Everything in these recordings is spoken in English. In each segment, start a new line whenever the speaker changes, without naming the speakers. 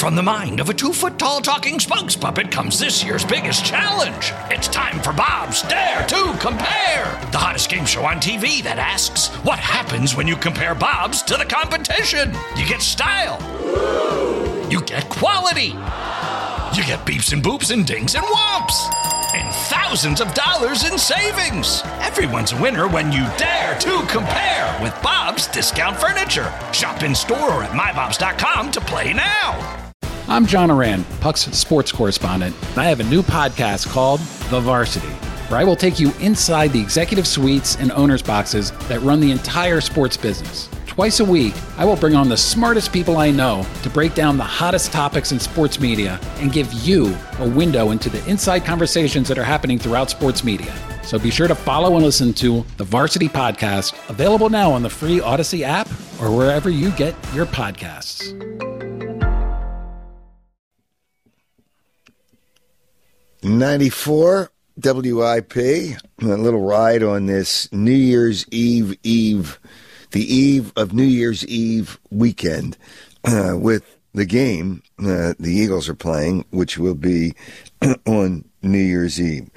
from the mind of a 2-foot-tall talking spokes puppet comes this year's biggest challenge. It's time for Bob's Dare to Compare, the hottest game show on TV that asks, what happens when you compare Bob's to the competition? You get style. You get quality. You get beeps and boops and dings and whomps. And thousands of dollars in savings. Everyone's a winner when you dare to compare with Bob's Discount Furniture. Shop in store or at mybobs.com to play now.
I'm John Oran, Puck's sports correspondent, and I have a new podcast called The Varsity, where I will take you inside the executive suites and owners' boxes that run the entire sports business. Twice a week, I will bring on the smartest people I know to break down the hottest topics in sports media and give you a window into the inside conversations that are happening throughout sports media. So be sure to follow and listen to the Varsity Podcast, available now on the free Odyssey app or wherever you get your podcasts.
'94 WIP, a little ride on this New Year's Eve, the eve of New Year's Eve weekend with the game the Eagles are playing, which will be on New Year's Eve.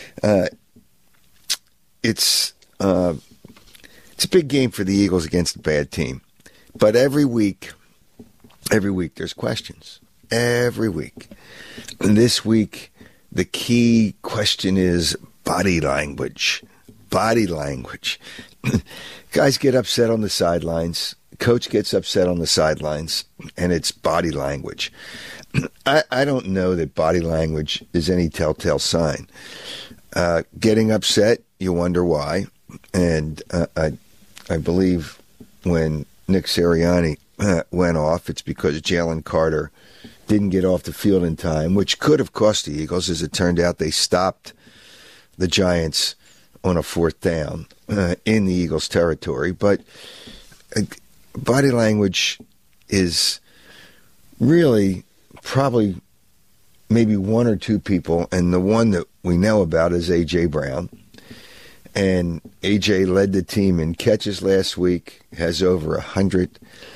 It's a big game for the Eagles against a bad team, but every week there's questions. Every week. And this week, the key question is body language. Body language. Guys get upset on the sidelines. Coach gets upset on the sidelines, and it's body language. I don't know that body language is any telltale sign. Getting upset, you wonder why. And I believe when Nick Sirianni went off, it's because Jalen Carter didn't get off the field in time, which could have cost the Eagles. As it turned out, they stopped the Giants on a 4th down in the Eagles' territory. But body language is really probably maybe one or two people, and the one that we know about is A.J. Brown. And A.J. led the team in catches last week, has over 100.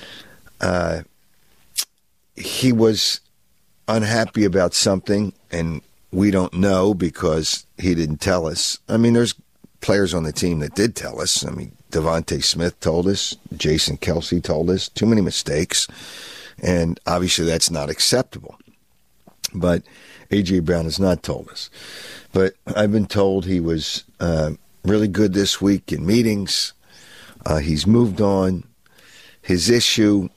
He was unhappy about something, and we don't know because he didn't tell us. I mean, there's players on the team that did tell us. I mean, Devontae Smith told us. Jason Kelsey told us. Too many mistakes. And obviously that's not acceptable. But A.J. Brown has not told us. But I've been told he was really good this week in meetings. He's moved on. His issue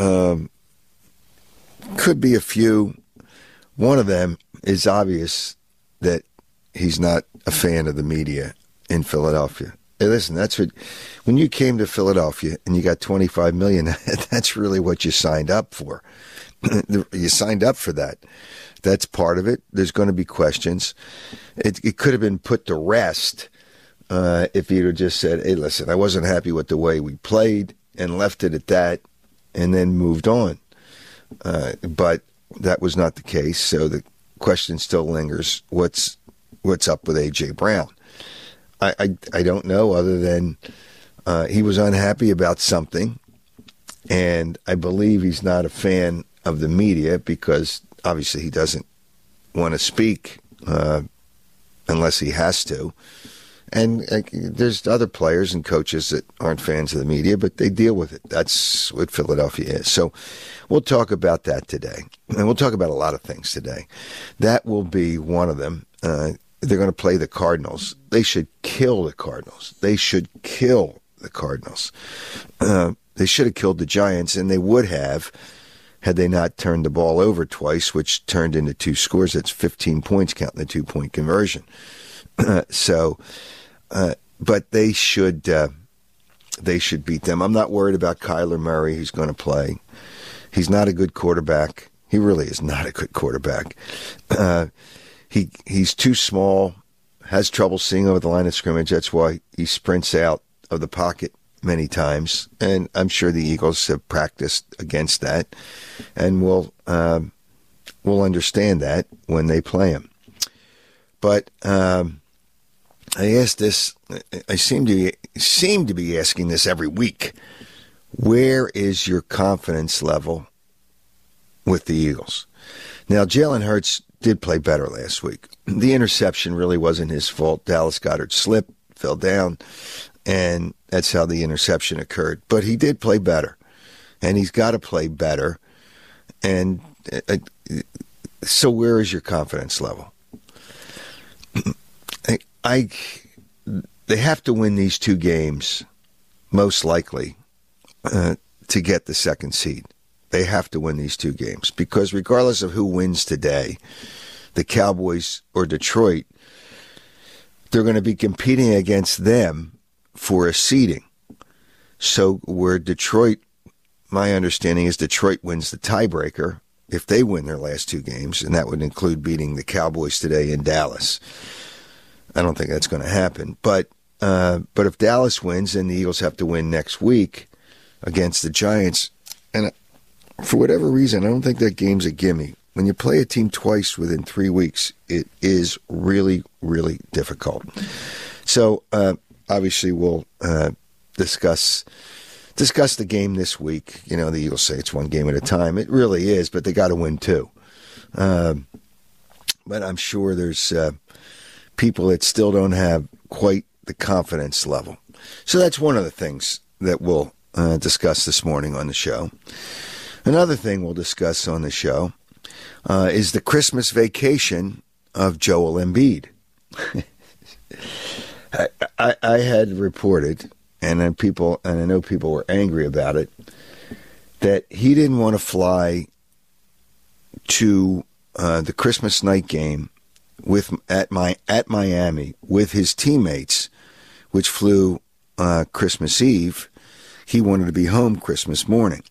could be a few. One of them is obvious, that he's not a fan of the media in Philadelphia. Hey, listen, that's what, when you came to Philadelphia and you got $25 million, that's really what you signed up for. You signed up for that. That's part of it. There's going to be questions. It could have been put to rest if he'd have just said, hey, listen, I wasn't happy with the way we played, and left it at that, and then moved on. But that was not the case, so the question still lingers. What's up with A.J. Brown? I don't know, other than he was unhappy about something, and I believe he's not a fan of the media because obviously he doesn't want to speak unless he has to. And there's other players and coaches that aren't fans of the media, but they deal with it. That's what Philadelphia is. So we'll talk about that today. And we'll talk about a lot of things today. That will be one of them. They're going to play the Cardinals. They should kill the Cardinals. They should kill the Cardinals. They should have killed the Giants, and they would have had they not turned the ball over twice, which turned into 2 scores. That's 15 points, counting the 2-point conversion. But they should beat them. I'm not worried about Kyler Murray, who's going to play. He's not a good quarterback. He really is not a good quarterback. He's too small, has trouble seeing over the line of scrimmage. That's why he sprints out of the pocket many times. And I'm sure the Eagles have practiced against that, and will understand that when they play him. But I asked this. I seem to be asking this every week. Where is your confidence level with the Eagles. Now, Jalen Hurts did play better last week. The interception really wasn't his fault. Dallas Goedert slipped, fell down, and that's how the interception occurred. But he did play better, and he's got to play better. And so where is your confidence level? They have to win these two games, most likely, to get the second seed. They have to win these two games because regardless of who wins today, the Cowboys or Detroit, they're going to be competing against them for a seeding. So where Detroit, my understanding is Detroit wins the tiebreaker if they win their last two games, and that would include beating the Cowboys today in Dallas. I don't think that's going to happen. But if Dallas wins, then the Eagles have to win next week against the Giants. And for whatever reason, I don't think that game's a gimme. When you play a team twice within 3 weeks, it is really, really difficult. So obviously we'll discuss the game this week. You know, the Eagles say it's one game at a time. It really is, but they got to win two. But I'm sure there's people that still don't have quite the confidence level. So that's one of the things that we'll discuss this morning on the show. Another thing we'll discuss on the show is the Christmas vacation of Joel Embiid. I had reported, and I know people were angry about it, that he didn't want to fly to the Christmas night game at Miami with his teammates, which flew Christmas Eve. He wanted to be home Christmas morning.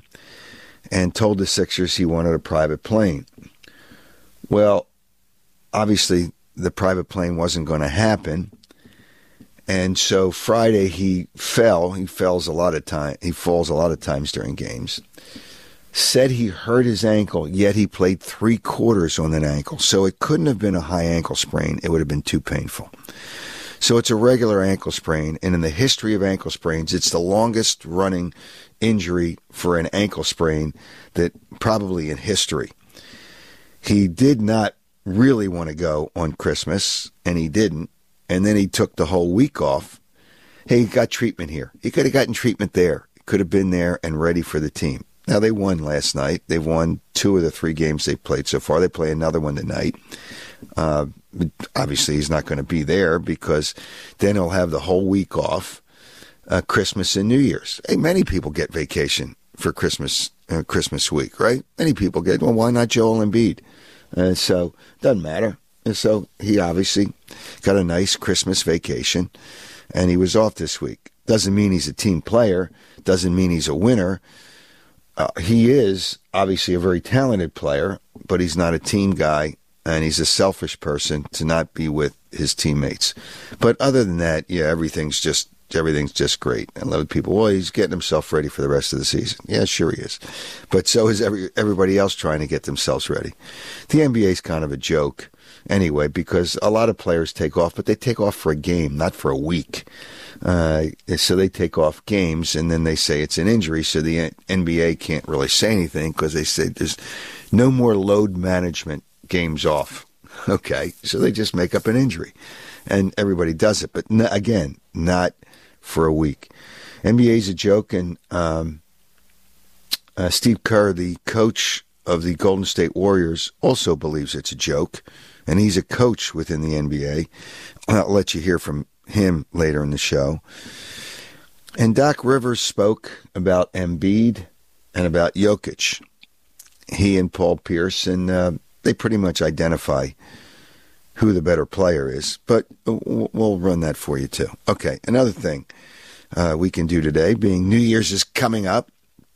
And told the Sixers he wanted a private plane. Well, obviously the private plane wasn't going to happen. And so Friday he fell. He falls a lot of times during games. Said he hurt his ankle, yet he played 3/4 on that ankle. So it couldn't have been a high ankle sprain. It would have been too painful. So it's a regular ankle sprain, and in the history of ankle sprains, it's the longest running injury for an ankle sprain that probably in history. He did not really want to go on Christmas, and he didn't, and then he took the whole week off. Hey, he got treatment here. He could have gotten treatment there. He could have been there and ready for the team. Now, they won last night. They've won 2 of the 3 games they've played so far. They play another one tonight. Obviously, he's not going to be there because then he'll have the whole week off, Christmas and New Year's. Hey, many people get vacation for Christmas week, right? Many people get, well, why not Joel Embiid? So, doesn't matter. And so, he obviously got a nice Christmas vacation, and he was off this week. Doesn't mean he's a team player. Doesn't mean he's a winner. He is obviously a very talented player, but he's not a team guy. And he's a selfish person to not be with his teammates. But other than that, yeah, everything's just great. And a lot of people, well, he's getting himself ready for the rest of the season. Yeah, sure he is. But so is everybody else trying to get themselves ready. The NBA is kind of a joke anyway, because a lot of players take off, but they take off for a game, not for a week. So they take off games, and then they say it's an injury, so the NBA can't really say anything because they say there's no more load management games off. Okay, so they just make up an injury, and everybody does it. But again, not for a week. NBA's a joke, and Steve Kerr, the coach of the Golden State Warriors, also believes it's a joke, and he's a coach within the NBA. I'll let you hear from him later in the show. And Doc Rivers spoke about Embiid and about Jokic. He and Paul Pierce, and they pretty much identify who the better player is, but we'll run that for you too. Okay, another thing we can do today, being New Year's is coming up,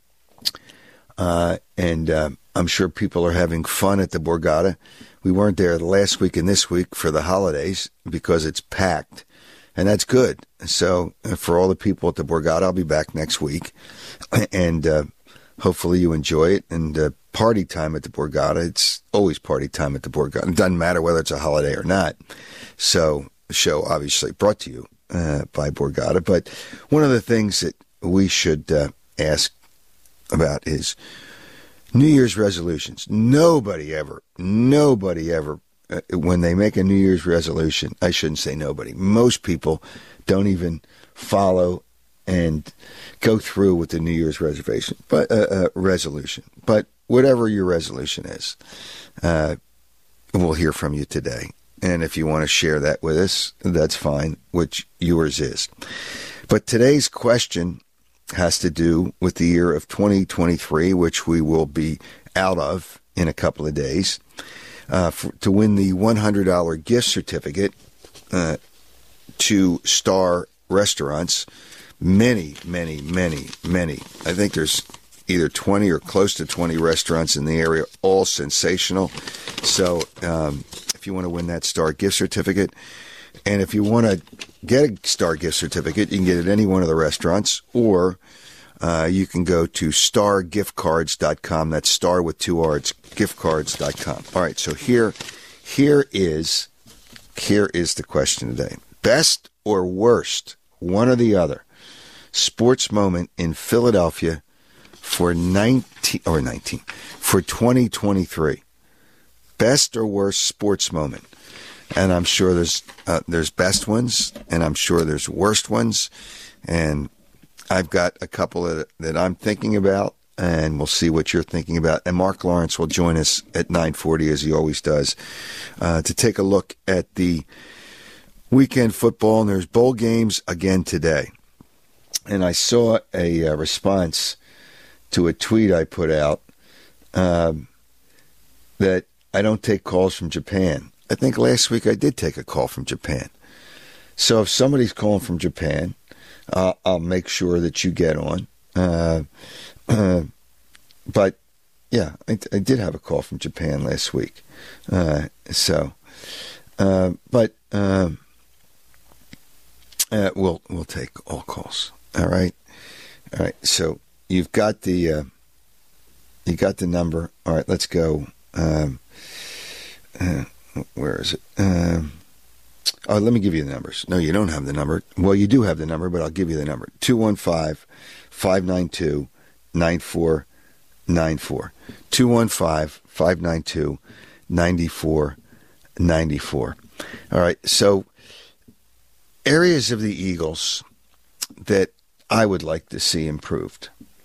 and I'm sure people are having fun at the Borgata. We weren't there the last week and this week for the holidays because it's packed, and that's good. So for all the people at the Borgata, I'll be back next week, and hopefully you enjoy it. And party time at the Borgata. It's always party time at the Borgata. It doesn't matter whether it's a holiday or not. So the show obviously brought to you by Borgata. But one of the things that we should ask about is, New Year's resolutions. Nobody ever, when they make a New Year's resolution, I shouldn't say nobody, most people don't even follow and go through with the New Year's resolution. But whatever your resolution is, we'll hear from you today. And if you want to share that with us, that's fine, which yours is. But today's question has to do with the year of 2023, which we will be out of in a couple of days, to win the $100 gift certificate to Star Restaurants. Many. I think there's either 20 or close to 20 restaurants in the area, all sensational. So if you want to win that Star gift certificate, and if you want to get a Star gift certificate, you can get it at any one of the restaurants, or you can go to stargiftcards.com. That's Star with 2 R's, giftcards.com. All right, so here is the question today. Best or worst, one or the other, sports moment in Philadelphia for 2023. Best or worst sports moment. And I'm sure there's best ones, and I'm sure there's worst ones, and I've got a couple that I'm thinking about, and we'll see what you're thinking about. And Mark Lawrence will join us at 9:40, as he always does, to take a look at the weekend football. And there's bowl games again today. And I saw a response to a tweet I put out that I don't take calls from Japan. I think last week I did take a call from Japan. So if somebody's calling from Japan, I'll make sure that you get on. But, yeah, I did have a call from Japan last week. We'll take all calls. All right. So you've got the number. All right, let's go. Where is it? Let me give you the numbers. No, you don't have the number. Well, you do have the number, but I'll give you the number. 215-592-9494. 215-592-9494. All right, so areas of the Eagles that I would like to see improved.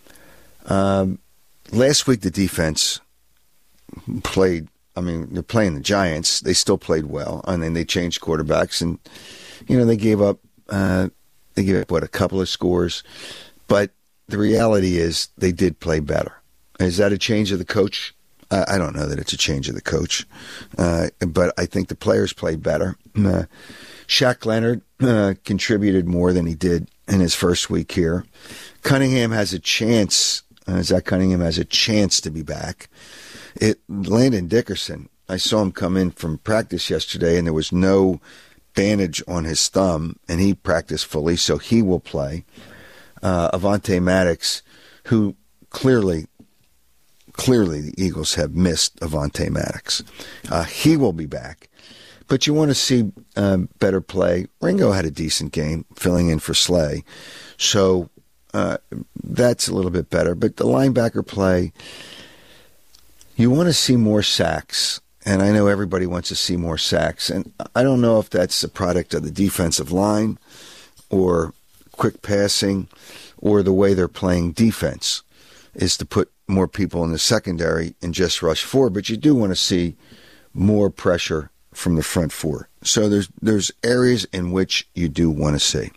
Last week, the defense played. I mean, they're playing the Giants. They still played well. And then they changed quarterbacks, and they gave up. A couple of scores, but the reality is they did play better. Is that a change of the coach? I don't know that it's a change of the coach, but I think the players played better. Shaq Leonard contributed more than he did in his first week here. Cunningham has a chance. Zach Cunningham has a chance to be back. Landon Dickerson, I saw him come in from practice yesterday, and there was no bandage on his thumb, and he practiced fully, so he will play. Avonte Maddox, who clearly the Eagles have missed Avonte Maddox. He will be back. But you want to see better play. Ringo had a decent game filling in for Slay, so that's a little bit better. But the linebacker play, you want to see more sacks, and I know everybody wants to see more sacks. And I don't know if that's a product of the defensive line or quick passing or the way they're playing defense is to put more people in the secondary and just rush forward. But you do want to see more pressure from the front four. So there's areas in which you do want to see.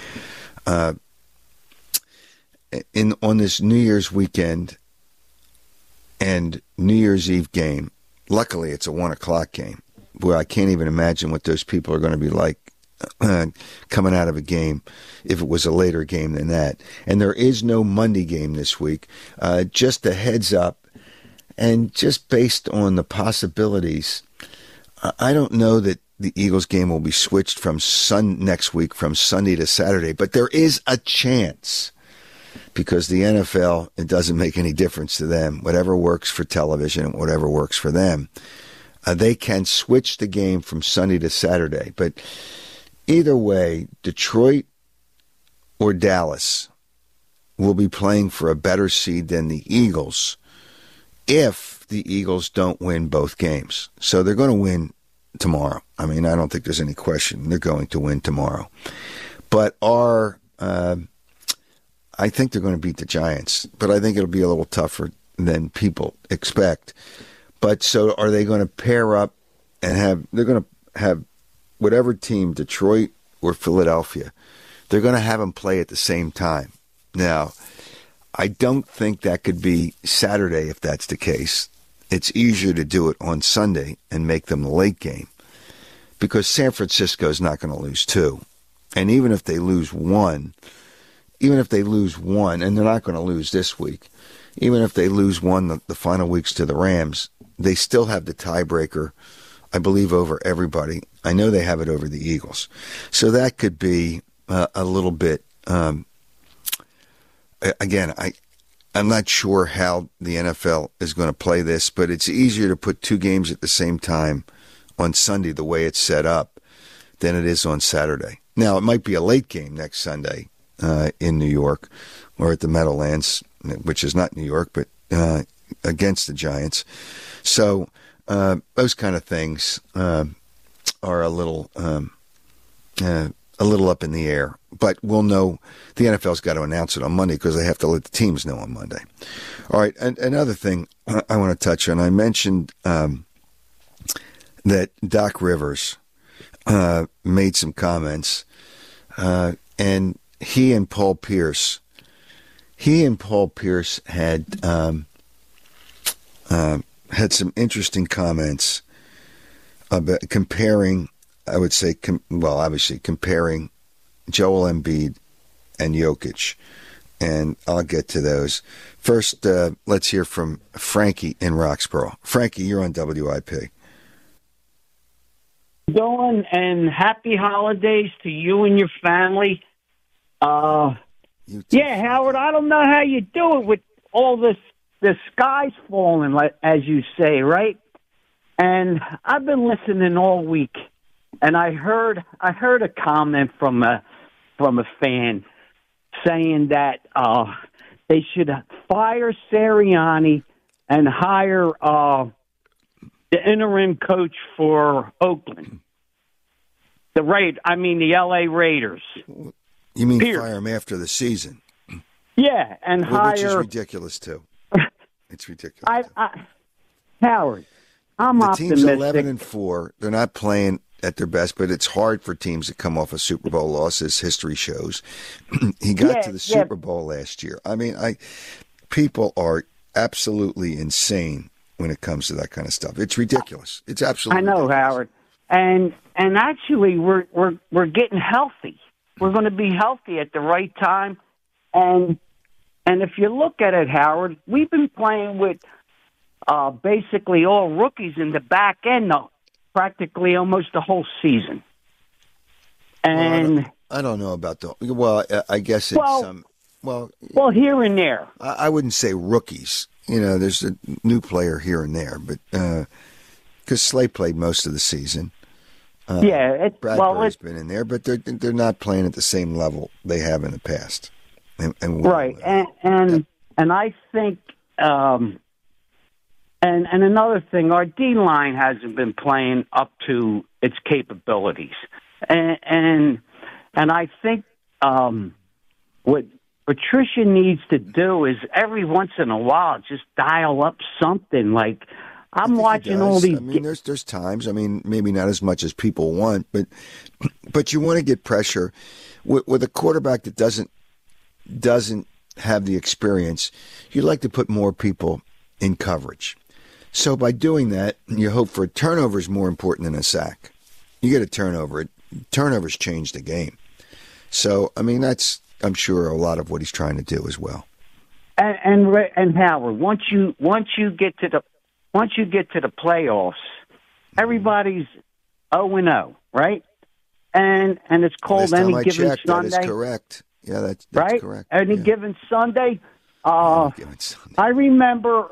On this New Year's weekend and New Year's Eve game, luckily it's a 1:00 game, where I can't even imagine what those people are going to be like coming out of a game if it was a later game than that. And there is no Monday game this week. Just a heads up, and just based on the possibilities, I don't know that the Eagles game will be switched from next week from Sunday to Saturday, but there is a chance. Because the NFL, it doesn't make any difference to them. Whatever works for television and whatever works for them, they can switch the game from Sunday to Saturday. But either way, Detroit or Dallas will be playing for a better seed than the Eagles if the Eagles don't win both games. So they're going to win tomorrow. I mean, I don't think there's any question they're going to win tomorrow. But I think they're going to beat the Giants, but I think it'll be a little tougher than people expect. But so are they going to pair up and they're going to have whatever team, Detroit or Philadelphia, they're going to have them play at the same time. Now, I don't think that could be Saturday if that's the case. It's easier to do it on Sunday and make them the late game because San Francisco is not going to lose two. And even if they lose one, and they're not going to lose this week, even if they lose one the final weeks to the Rams, they still have the tiebreaker, I believe, over everybody. I know they have it over the Eagles. So that could be a little bit, again, I'm not sure how the NFL is going to play this, but it's easier to put two games at the same time on Sunday the way it's set up than it is on Saturday. Now, it might be a late game next Sunday in New York or at the Meadowlands, which is not New York, but against the Giants. So those kind of things are a little up in the air. But we'll know. The NFL's got to announce it on Monday because they have to let the teams know on Monday. All right, and another thing I want to touch on. I mentioned that Doc Rivers made some comments, and he and Paul Pierce had some interesting comments about comparing. I would say, obviously comparing Joel Embiid and Jokic, and I'll get to those. First, let's hear from Frankie in Roxborough. Frankie, you're on WIP.
Going and happy holidays to you and your family. Yeah, Howard, I don't know how you do it with all this, the sky's falling, as you say, right? And I've been listening all week, and I heard a comment from a fan saying that they should fire Sirianni and hire the interim coach for Oakland. The LA Raiders.
You mean
Pierce.
Fire him after the season?
Yeah, and hire...
Which is ridiculous, too. It's ridiculous.
Howard, I'm optimistic.
The team's 11-4. They're not playing at their best, but it's hard for teams to come off a Super Bowl loss, as history shows. He got to the Super Bowl last year. I mean, people are absolutely insane when it comes to that kind of stuff. It's ridiculous. It's absolutely ridiculous.
Howard. And actually, we're getting healthy. We're going to be healthy at the right time. And if you look at it, Howard, we've been playing with basically all rookies in the back end, practically almost the whole season. And
I don't know about the. Well, I guess it's some. Well,
here and there.
I wouldn't say rookies. You know, there's a new player here and there, but because Slay played most of the season. Bradbury's been in there, but they're not playing at the same level they have in the past. And I think, and another thing, our D line hasn't been playing up to its capabilities, and I think what Patricia needs to do is every once in a while just dial up something like. I'm watching all these. I mean, there's times. I mean, maybe not as much as people want, but you want to get pressure with a quarterback that doesn't have the experience. You'd like to put more people in coverage. So by doing that, you hope for a turnover is more important than a sack. You get a turnover. Turnovers change the game. So I mean, that's I'm sure a lot of what he's trying to do as well.
And Howard, once you get to the playoffs, everybody's 0-0, right? And it's called any given Sunday.
That is correct. Yeah, that's
right?
correct.
Any given Sunday. I remember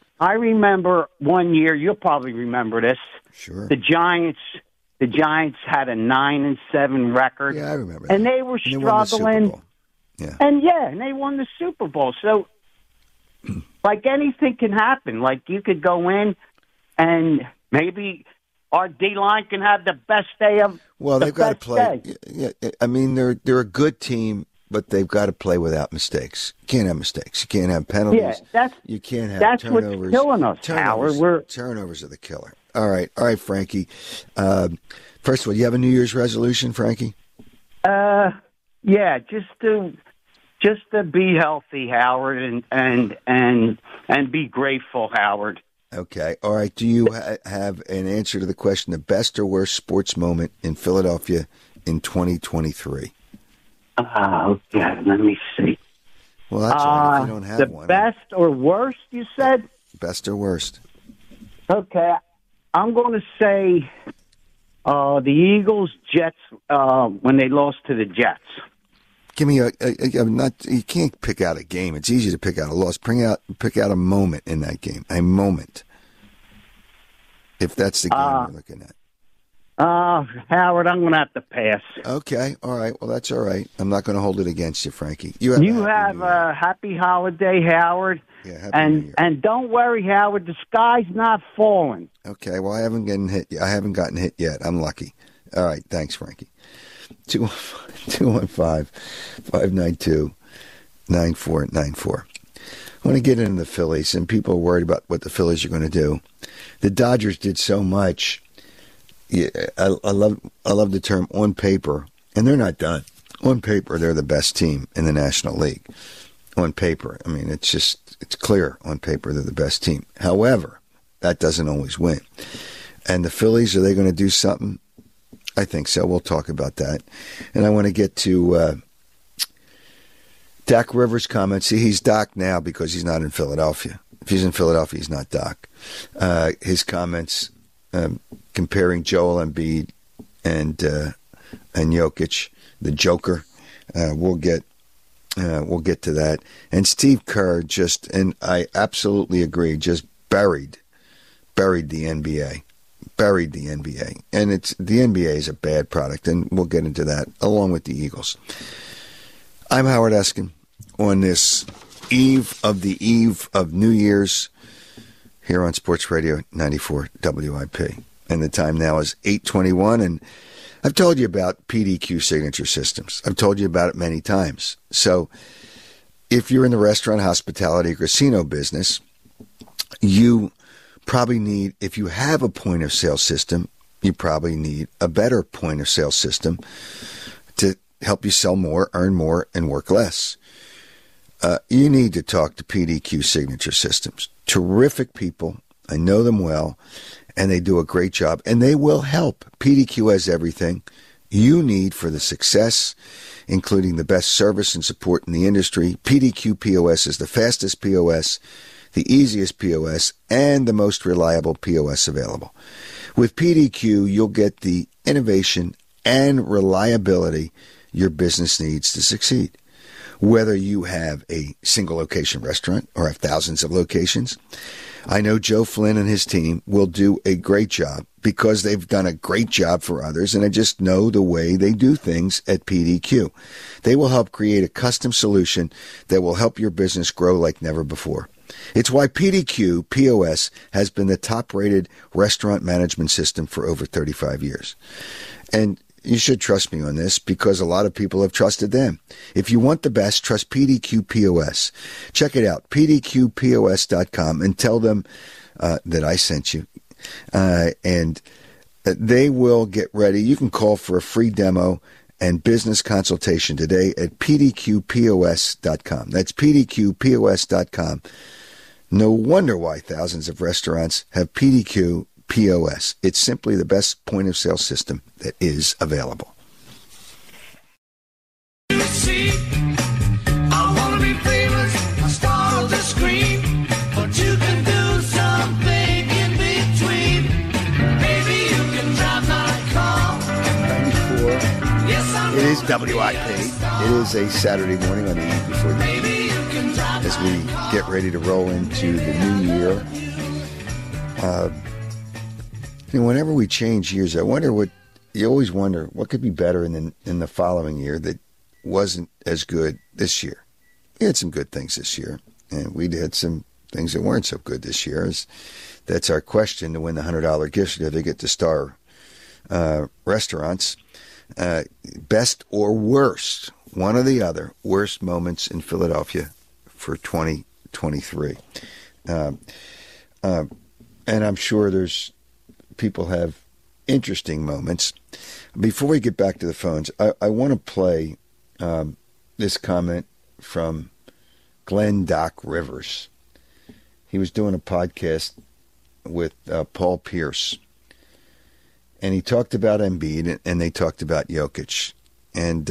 1 year. You'll probably remember this.
Sure.
The Giants had a 9-7 record.
Yeah, I remember that.
And they were struggling.
Yeah.
And they won the Super Bowl. So like anything can happen. Like you could go in and maybe our D-line can have the best day of
Well, they've got to play.
Day.
Yeah, I mean, they're a good team, but they've got to play without mistakes. You can't have mistakes. You can't have penalties.
Yeah,
you can't have
that's
turnovers.
what's killing us, Howard.
Turnovers are the killer. All right, Frankie. First of all, you have a New Year's resolution, Frankie?
Yeah, just to be healthy, Howard, and be grateful, Howard.
Okay. All right. Do you have an answer to the question, the best or worst sports moment in Philadelphia in 2023?
Okay, let me see.
Well, that's all right. If you don't have one.
The best or worst, you said?
Best or worst? Okay.
I'm going to say the Eagles-Jets when they lost to the Jets.
Give me you can't pick out a game. It's easy to pick out a loss. Pick out a moment in that game. A moment. If that's the game you're looking at.
Howard, I'm going to have to pass.
Okay. All right. Well, that's all right. I'm not going to hold it against you, Frankie.
You have a happy holiday, Howard.
Yeah, happy New Year.
And don't worry, Howard, the sky's not falling.
Okay. Well, I haven't gotten hit yet. I'm lucky. All right. Thanks, Frankie. 215-592-9494. I want to get into the Phillies, and people are worried about what the Phillies are going to do. The Dodgers did so much. Yeah, I love the term on paper, and they're not done. On paper, they're the best team in the National League. On paper, I mean, it's clear on paper they're the best team. However, that doesn't always win. And the Phillies, are they going to do something? I think so. We'll talk about that. And I want to get to Doc Rivers' comments. See, he's Doc now because he's not in Philadelphia. If he's in Philadelphia, he's not Doc. His comments comparing Joel Embiid and Jokic, the Joker. We'll get to that. And Steve Kerr and I absolutely agree, just buried the NBA. Buried the NBA. And the NBA is a bad product, and we'll get into that, along with the Eagles. I'm Howard Eskin on this eve of New Year's here on Sports Radio 94 WIP. And the time now is 8:21, and I've told you about PDQ Signature Systems. I've told you about it many times. So if you're in the restaurant, hospitality, or casino business, you probably need, if you have a point of sale system, you probably need a better point of sale system to help you sell more, earn more, and work less. You need to talk to PDQ Signature Systems. Terrific people. I know them well, and they do a great job, and they will help. PDQ has everything you need for the success, including the best service and support in the industry. PDQ POS is the fastest POS, the easiest POS, and the most reliable POS available. With PDQ, you'll get the innovation and reliability your business needs to succeed. Whether you have a single location restaurant or have thousands of locations, I know Joe Flynn and his team will do a great job because they've done a great job for others, and I just know the way they do things at PDQ. They will help create a custom solution that will help your business grow like never before. It's why PDQ POS has been the top-rated restaurant management system for over 35 years. And you should trust me on this because a lot of people have trusted them. If you want the best, trust PDQ POS. Check it out, pdqpos.com, and tell them that I sent you. And they will get ready. You can call for a free demo and business consultation today at pdqpos.com. That's pdqpos.com. No wonder why thousands of restaurants have PDQ POS. It's simply the best point of sale system that is available.
See, I want to be famous, a star on the screen, but you can do something in between. Maybe you can drive my car. Yes, I'm
It is WIP. It is a Saturday morning on the eve before the
Maybe you can drive
as we get ready to roll into the new year. Whenever we change years, I wonder you always wonder what could be better in the following year that wasn't as good this year. We had some good things this year, and we did some things that weren't so good this year. That's our question to win the $100 gift certificate to Star Restaurants. Best or worst, one or the other, worst moments in Philadelphia for 2023. And I'm sure there's people have interesting moments. Before we get back to the phones, I want to play this comment from Glenn Doc Rivers. He was doing a podcast with Paul Pierce, and he talked about Embiid, and they talked about Jokic. And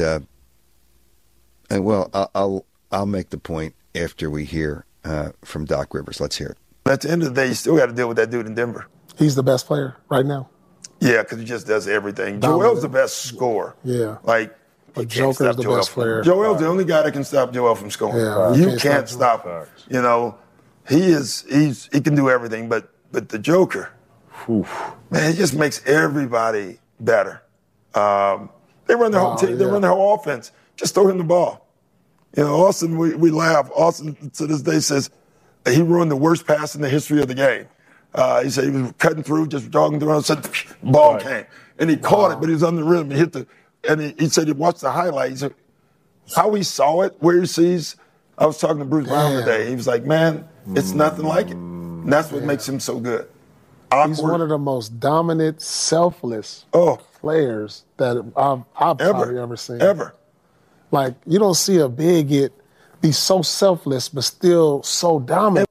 well, I'll make the point after we hear from Doc Rivers. Let's hear it.
At the end of the day, you still got to deal with that dude in Denver.
He's the best player right now.
Yeah, because he just does everything.
Dominant.
Joel's the best scorer.
Yeah.
Like,
But Joker's the best player.
Joel's the only guy that can stop Joel from scoring.
Yeah,
you can't stop him. You know, he can do everything, but the Joker, man, he just makes everybody better. They run their whole team. They run their whole offense. Just throw him the ball. You know, Austin, we laugh. Austin to this day says he ruined the worst pass in the history of the game. He said he was cutting through, just jogging through, and said ball came, and he caught it, but he was on the rim. He hit the, and he said he watched the highlights. How he saw it, where he sees. I was talking to Bruce Brown today. He was like, "Man, it's nothing like it." And that's what makes him so good.
He's one of the most dominant, selfless players that I've probably ever seen.
Ever.
Like, you don't see a big be so selfless, but still so dominant.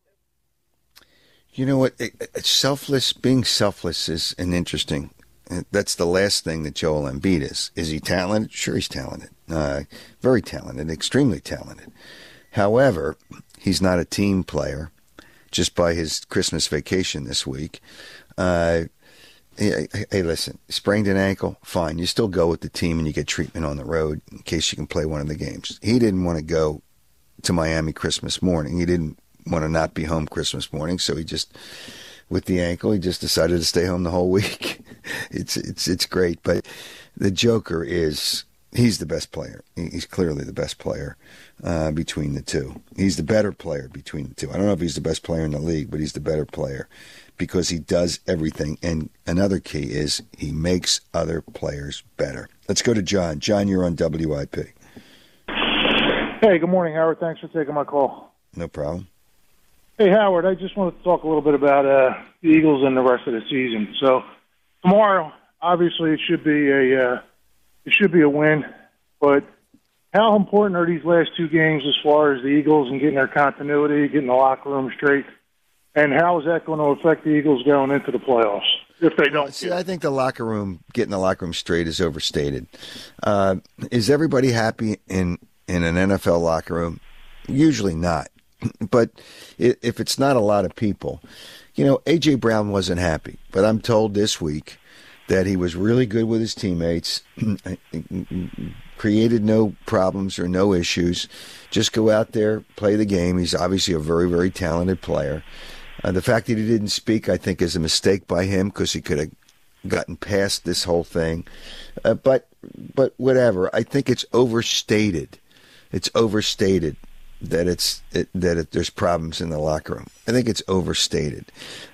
You know what? Being selfless is an interesting. That's the last thing that Joel Embiid is. Is he talented? Sure, he's talented. Very talented, extremely talented. However, he's not a team player. Just by his Christmas vacation this week. Hey, listen, sprained an ankle, fine. You still go with the team and you get treatment on the road in case you can play one of the games. He didn't want to go to Miami Christmas morning. He didn't want to not be home Christmas morning, so he just, with the ankle, he just decided to stay home the whole week. It's great, but the Joker he's the best player. He's clearly the best player between the two. He's the better player between the two. I don't know if he's the best player in the league, but he's the better player because he does everything. And another key is he makes other players better. Let's go to John. John, you're on WIP.
Hey, good morning, Howard. Thanks for taking my call.
No problem.
Hey, Howard, I just wanted to talk a little bit about the Eagles and the rest of the season. So tomorrow, obviously, it should be a win, but how important are these last two games as far as the Eagles and getting their continuity, getting the locker room straight, and how is that going to affect the Eagles going into the playoffs if they don't?
See, I think getting the locker room straight is overstated. Is everybody happy in an NFL locker room? Usually not. But if it's not a lot of people, A.J. Brown wasn't happy. But I'm told this week that he was really good with his teammates, created no problems or no issues. Just go out there, play the game. He's obviously a very, very talented player. The fact that he didn't speak, I think, is a mistake by him because he could have gotten past this whole thing. But whatever. I think it's overstated. It's overstated that there's problems in the locker room. I think it's overstated.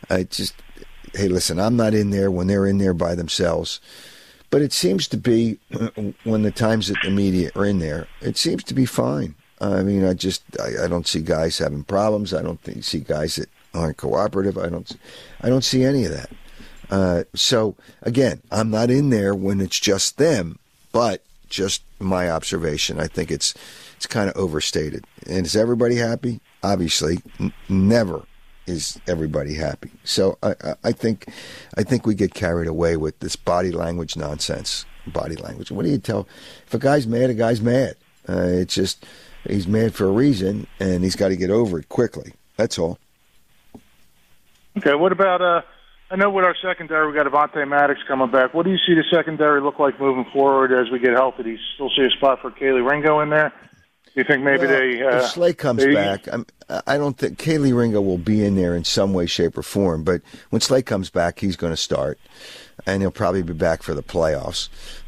Hey, listen, I'm not in there when they're in there by themselves. But it seems to be, when the times that the media are in there, it seems to be fine. I mean, I don't see guys having problems. I don't see guys that aren't cooperative. I don't see any of that. So, again, I'm not in there when it's just them, but just my observation. I think it's kind of overstated. And is everybody happy? Obviously, never is everybody happy. So I think we get carried away with this body language nonsense. Body language. What do you tell? If a guy's mad, a guy's mad. It's just he's mad for a reason, and he's got to get over it quickly. That's all.
Okay, what about, I know with our secondary, we got Avonte Maddox coming back. What do you see the secondary look like moving forward as we get healthy? Do you still see a spot for Kelee Ringo in there? Do you think maybe
if Slay comes back, I don't think Kelee Ringo will be in there in some way, shape, or form. But when Slay comes back, he's going to start, and he'll probably be back for the playoffs.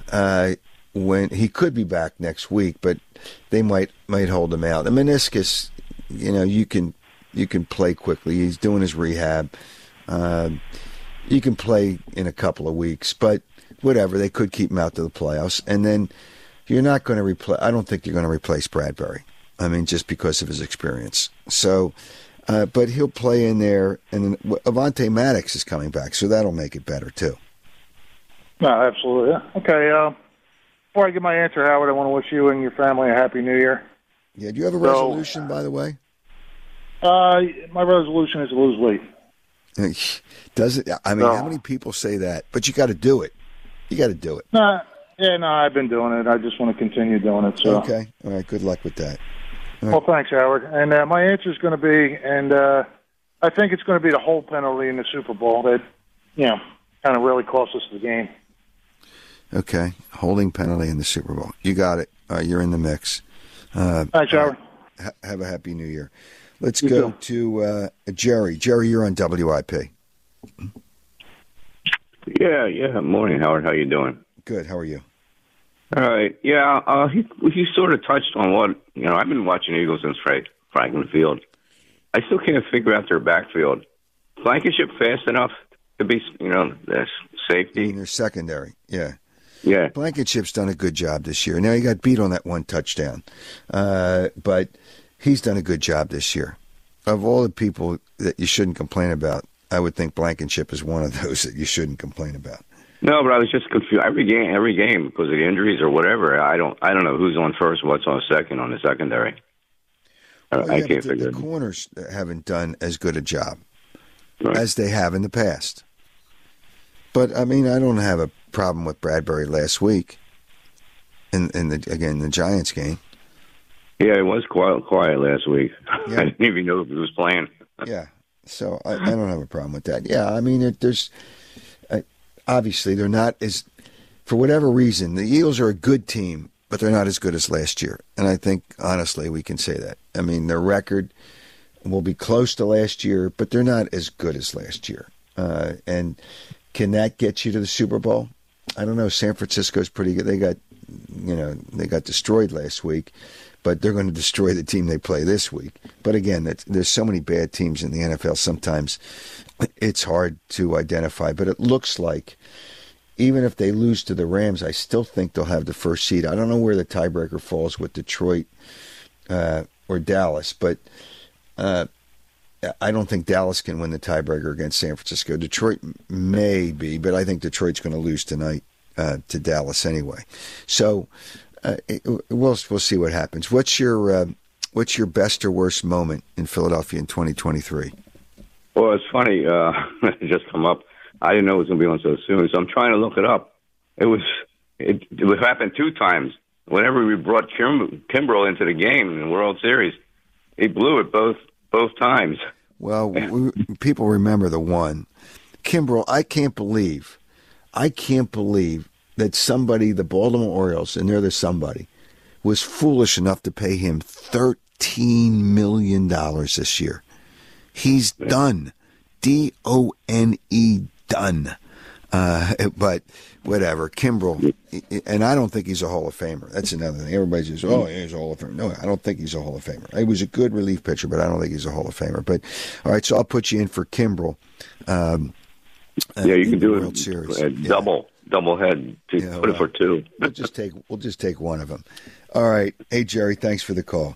When he could be back next week, but they might hold him out. The meniscus, you You can play quickly. He's doing his rehab. You can play in a couple of weeks, but whatever. They could keep him out to the playoffs, and then you're not going to replace. I don't think you're going to replace Bradbury. I mean, just because of his experience. So, but he'll play in there, and then Avonte Maddox is coming back, so that'll make it better too.
No, absolutely. Yeah. Okay. Before I give my answer, Howard, I want to wish you and your family a Happy New Year.
Yeah. Do you have a resolution, by the way?
My resolution is to lose weight.
Does it? I mean, how many people say that? But you got to do it. You got to do it.
No, I've been doing it. I just want to continue doing it. So.
Okay. All right. Good luck with that. Right.
Well, thanks, Howard. And my answer is going to be, and I think it's going to be the whole penalty in the Super Bowl that, kind of really cost us the game.
Okay. Holding penalty in the Super Bowl. You got it. You're in the mix.
Thanks, Howard.
Have a Happy New Year. Let's go to Jerry. Jerry, you're on WIP.
Yeah. Morning, Howard. How you doing?
Good. How are you?
All right. Yeah, he sort of touched on what, I've been watching Eagles since Franklin Field. I still can't figure out their backfield. Blankenship fast enough to be, the safety?
In their secondary, yeah.
Yeah.
Blankenship's done a good job this year. Now, he got beat on that one touchdown. But he's done a good job this year. Of all the people that you shouldn't complain about, I would think Blankenship is one of those that you shouldn't complain about.
No, but I was just confused. Every game, because of the injuries or whatever, I don't know who's on first, what's on second on the secondary. I can't figure it.
The corners haven't done as good a job as they have in the past. But I mean, I don't have a problem with Bradbury last week. In the Giants game.
Yeah, it was quiet last week. Yeah. I didn't even know who was playing.
Yeah, so I don't have a problem with that. Yeah, I mean, there's. Obviously, they're not as, for whatever reason, the Eagles are a good team, but they're not as good as last year. And I think, honestly, we can say that. I mean, their record will be close to last year, but they're not as good as last year. And can that get you to the Super Bowl? I don't know. San Francisco's pretty good. They got destroyed last week, but they're going to destroy the team they play this week. But again, there's so many bad teams in the NFL. Sometimes it's hard to identify, but it looks like even if they lose to the Rams, I still think they'll have the first seed. I don't know where the tiebreaker falls with Detroit or Dallas, but I don't think Dallas can win the tiebreaker against San Francisco. Detroit may be, but I think Detroit's going to lose tonight to Dallas anyway. So we'll see what happens. What's your best or worst moment in Philadelphia in 2023?
Well, it's funny. It just come up. I didn't know it was going to be on so soon, so I'm trying to look it up. It happened 2 times. Whenever we brought Kimbrel into the game in the World Series, he blew it both times.
Well, people remember the one. Kimbrel, I can't believe that somebody, the Baltimore Orioles, and they're the somebody, was foolish enough to pay him $13 million this year. He's done. D-O-N-E, done. But whatever. Kimbrel, and I don't think he's a Hall of Famer. That's another thing. Everybody says, yeah, he's a Hall of Famer. No, I don't think he's a Hall of Famer. He was a good relief pitcher, but I don't think he's a Hall of Famer. But, all right, so I'll put you in for Kimbrel.
Yeah, you can do it. World Series. Double head. Put it for 2.
We'll just take one of them. All right. Hey, Jerry, thanks for the call.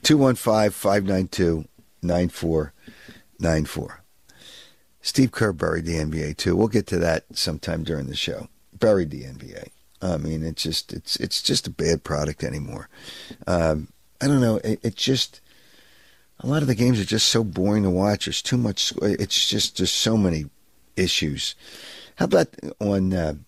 215-592-9494. Steve Kerr buried the NBA too. We'll get to that sometime during the show. Buried the NBA. I mean, it's just a bad product anymore. I don't know. It just, a lot of the games are just so boring to watch. There's too much. It's just, there's so many issues. How about on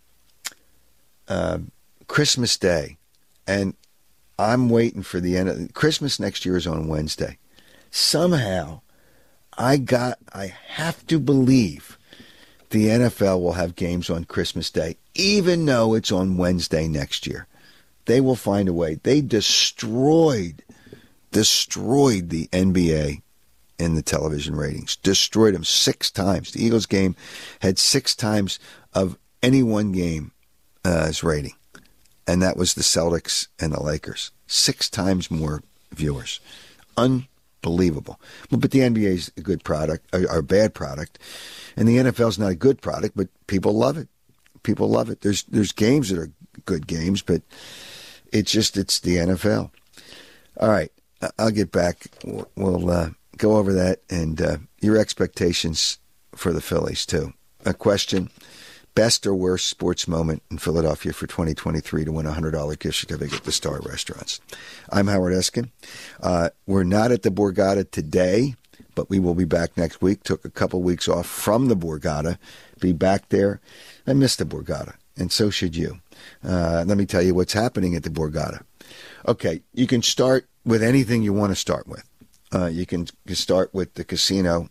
Christmas Day? And I'm waiting for the end of Christmas next year is on Wednesday. Somehow, I have to believe the NFL will have games on Christmas Day, even though it's on Wednesday next year. They will find a way. They destroyed the NBA in the television ratings. Destroyed them 6 times. The Eagles game had 6 times of any one game as rating. And that was the Celtics and the Lakers. 6 times more viewers. unbelievable. Well, but the NBA is a good product, or a bad product, and the NFL is not a good product, but people love it. People love it. There's games that are good games, but it's the NFL. All right, I'll get back. We'll go over that and your expectations for the Phillies too. A question: best or worst sports moment in Philadelphia for 2023 to win a $100 gift certificate to Star Restaurants. I'm Howard Eskin. We're not at the Borgata today, but we will be back next week. Took a couple weeks off from the Borgata. Be back there. I miss the Borgata, and so should you. Let me tell you what's happening at the Borgata. Okay, you can start with anything you want to start with. You can start with the casino.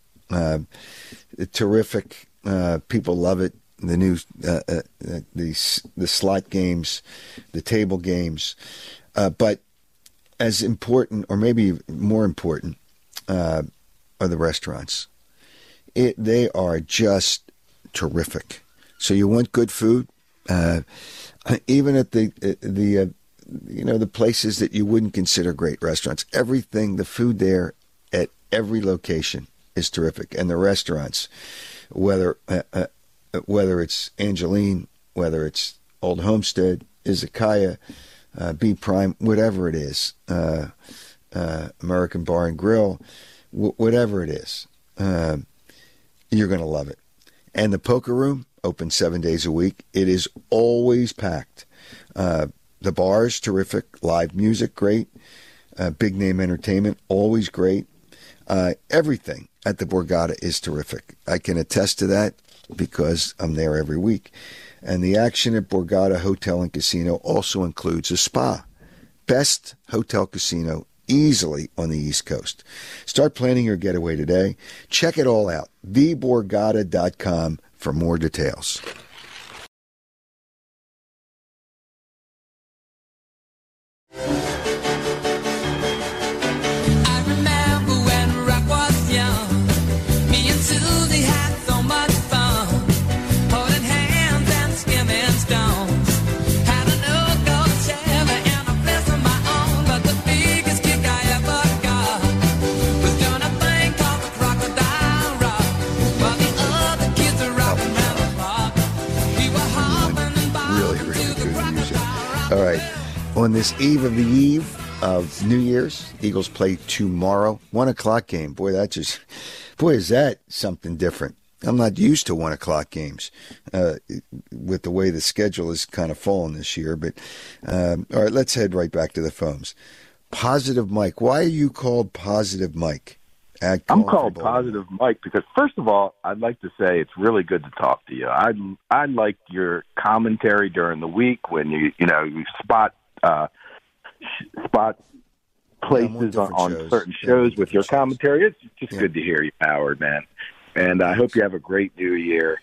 Terrific. People love it. The new the slot games, the table games, but as important, or maybe more important, are the restaurants. They are just terrific. So you want good food, even at the places that you wouldn't consider great restaurants. Everything, the food there at every location is terrific, and the restaurants, whether it's Angeline, whether it's Old Homestead, Izakaya, B Prime, whatever it is, American Bar and Grill, whatever it is, you're going to love it. And the Poker Room, open 7 days a week. It is always packed. The bar's terrific. Live music, great. Big name entertainment, always great. Everything at the Borgata is terrific. I can attest to that because I'm there every week. And the action at Borgata Hotel and Casino also includes a spa. Best hotel casino easily on the East Coast. Start planning your getaway today. Check it all out. theborgata.com for more details. All right. On this eve of New Year's, Eagles play tomorrow. 1 o'clock game. Boy, is that something different. I'm not used to 1 o'clock games with the way the schedule is kind of fallen this year. But all right, let's head right back to the phones. Positive Mike. Why are you called Positive Mike?
I'm called Positive Mike because, first of all, I'd like to say it's really good to talk to you. I like your commentary during the week when you spot places on certain shows with your commentary. It's just good to hear you, Howard, man. And I hope you have a great new year.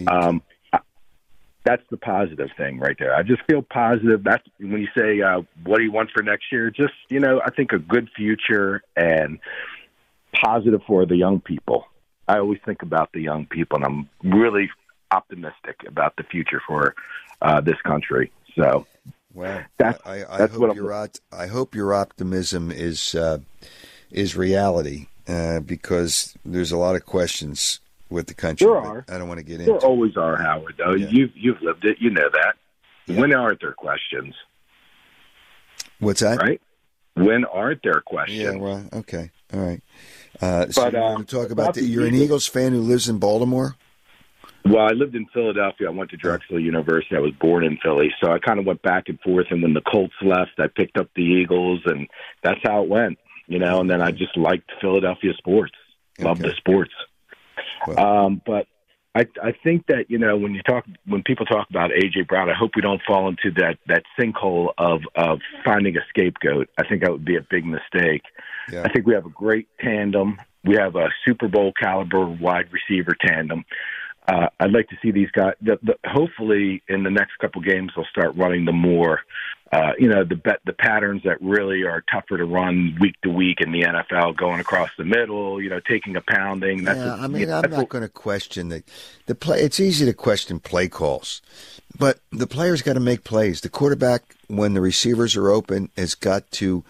That's the positive thing right there. I just feel positive. That's when you say, what do you want for next year? Just, I think a good future and positive for the young people. I always think about the young people, and I'm really optimistic about the future for this country. So,
well,
that's
I hope your optimism is reality because there's a lot of questions with the country.
There are.
I don't want to get into.
There always are, Howard. Though you've lived it, you know that. Yeah. When aren't there questions?
What's that?
Right? When aren't there questions?
Yeah. Well, okay. All right. So you want to talk about you're an Eagles fan who lives in Baltimore?
Well, I lived in Philadelphia. I went to Drexel University. I was born in Philly, so I kind of went back and forth. And when the Colts left, I picked up the Eagles, and that's how it went, And then I just liked Philadelphia sports, loved the sports. Well. But I think that when people talk about A.J. Brown, I hope we don't fall into that sinkhole of finding a scapegoat. I think that would be a big mistake. Yeah. I think we have a great tandem. We have a Super Bowl caliber wide receiver tandem. I'd like to see these guys. Hopefully, in the next couple games, they'll start running the more, the patterns that really are tougher to run week to week in the NFL, going across the middle, taking a pounding.
I'm not going to question the play. It's easy to question play calls, but the players got to make plays. The quarterback, when the receivers are open, has got to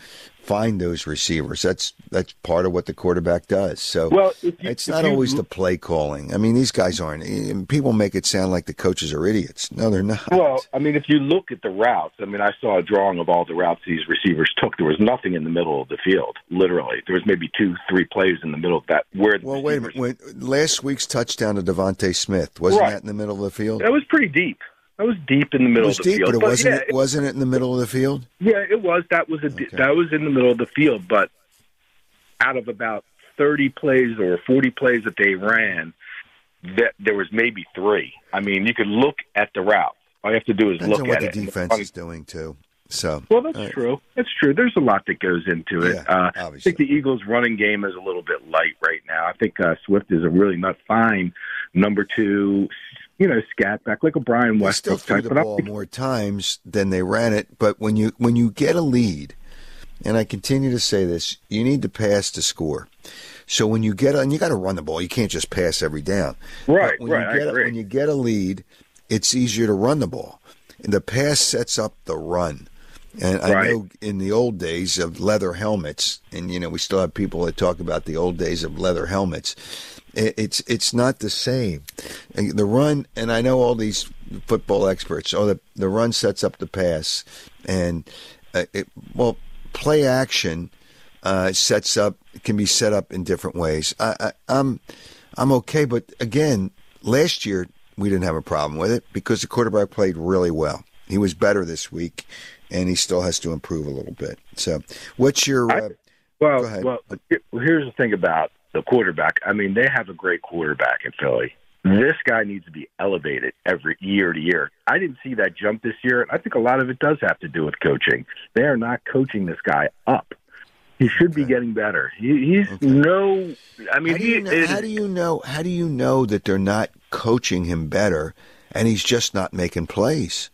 find those receivers. That's part of what the quarterback does. So
Well,
it's not always the play calling. I mean, these guys aren't. People make it sound like the coaches are idiots. No, they're not.
Well, I mean, if you look at the routes, I mean, I saw a drawing of all the routes these receivers took. There was nothing in the middle of the field, literally. There was maybe 2-3 plays in the middle of that. Where the
Well, wait a minute. Last week's touchdown to Devontae Smith, wasn't
Right.
that in the middle of the field?
That was pretty deep. That was deep in the
It
middle
was
of the
deep,
field.
but wasn't
yeah,
it? Wasn't it in the middle of the field?
Yeah, it was. That was that was in the middle of the field. But out of about 30 plays or 40 plays that they ran, that there was maybe 3. I mean, you could look at the route. All you have to do is
Depends
look
on what
at
the
it.
defense is doing too. So
Well, that's true. That's true. There's a lot that goes into it.
Yeah,
I think the Eagles' running game is a little bit light right now. I think Swift is a really not fine number 2, scat back like a Brian
They still
Westbrook
threw
type.
the
But I
ball
think
more times than they ran it. But when you get a lead, and I continue to say this, you need to pass to score. So when you get and you got to run the ball, you can't just pass every down.
Right,
But
right. I agree.
When you get a lead, it's easier to run the ball. And the pass sets up the run. And I
Right.
know in the old days of leather helmets, and we still have people that talk about the old days of leather helmets. It's not the same. The run, and I know all these football experts. The run sets up the pass, and play action can be set up in different ways. I'm okay, but again, last year we didn't have a problem with it because the quarterback played really well. He was better this week, and he still has to improve a little bit. So, what's your? Go ahead.
Well, here's the thing about the quarterback. I mean, they have a great quarterback in Philly. This guy needs to be elevated every year to year. I didn't see that jump this year. I think a lot of it does have to do with coaching. They are not coaching this guy up. He should be getting better. He's no. I mean,
how do you know that they're not coaching him better, and he's just not making plays?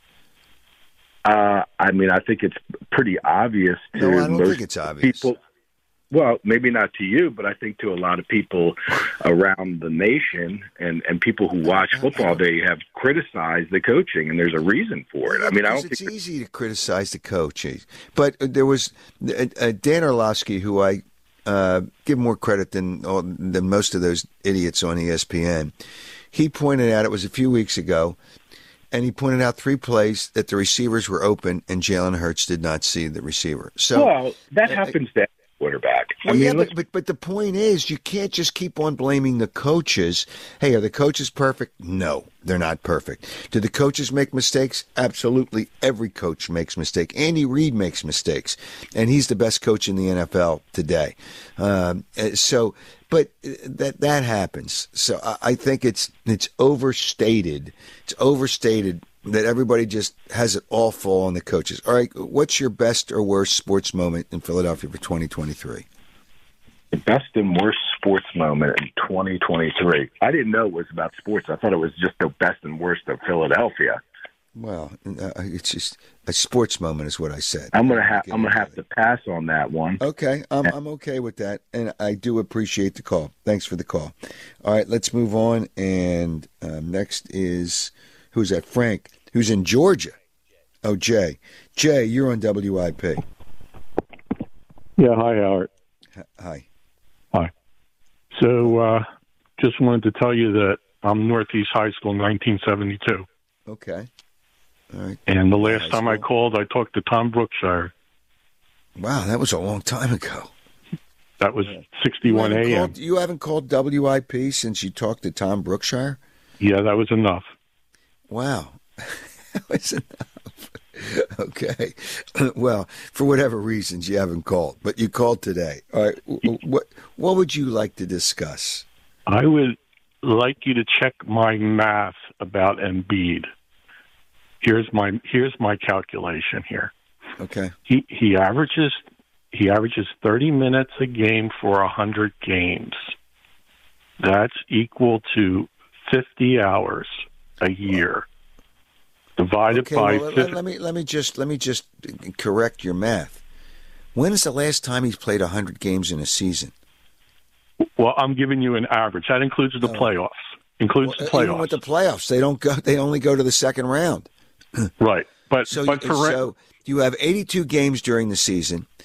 I mean, I think it's pretty obvious to
No, I don't
most
think it's obvious.
people. Well, maybe not to you, but I think to a lot of people around the nation and people who watch football, they have criticized the coaching, and there's a reason for it. I mean, I don't
it's
think
easy to criticize the coach, but there was Dan Orlovsky, who I give more credit than most of those idiots on ESPN. He pointed out, it was a few weeks ago, and he pointed out 3 plays that the receivers were open and Jalen Hurts did not see the receiver. So,
well, that happens to quarterback.
Well, but the point is, you can't just keep on blaming the coaches. Hey, are the coaches perfect? No, they're not perfect. Do the coaches make mistakes? Absolutely. Every coach makes mistakes. Andy Reid makes mistakes, and he's the best coach in the NFL today. But that happens. So I think it's overstated. It's overstated that everybody just has it all fall on the coaches. All right, what's your best or worst sports moment in Philadelphia for 2023?
The best and worst sports moment in 2023. I didn't know it was about sports. I thought it was just the best and worst of Philadelphia.
Well, it's just a sports moment is what I said.
I'm gonna have to pass on that one.
Okay, I'm okay with that, and I do appreciate the call. Thanks for the call. All right, let's move on. And next is who's that? Frank, who's in Georgia. Oh, Jay. Jay, you're on WIP.
Yeah, hi, Howard.
Hi.
Hi. So, just wanted to tell you that I'm Northeast High School, 1972.
Okay. All right.
And the last time I called, I talked to Tom Brookshire.
Wow, that was a long time ago.
That was 61 a.m.
You haven't called WIP since you talked to Tom Brookshire?
Yeah, that was enough.
Wow. That was enough. Okay. Well, for whatever reasons, you haven't called, but you called today. All right. What would you like to discuss?
I would like you to check my math about Embiid. Here's my calculation here.
Okay.
He averages 30 minutes a game for 100 games. That's equal to 50 hours a year. Divided by 50.
Let me just correct your math. When is the last time he's played 100 games in a season?
Well, I'm giving you an average. That includes the playoffs. Even
with the playoffs, they don't go. They only go to the second round.
Right.
So you have 82 games during the season.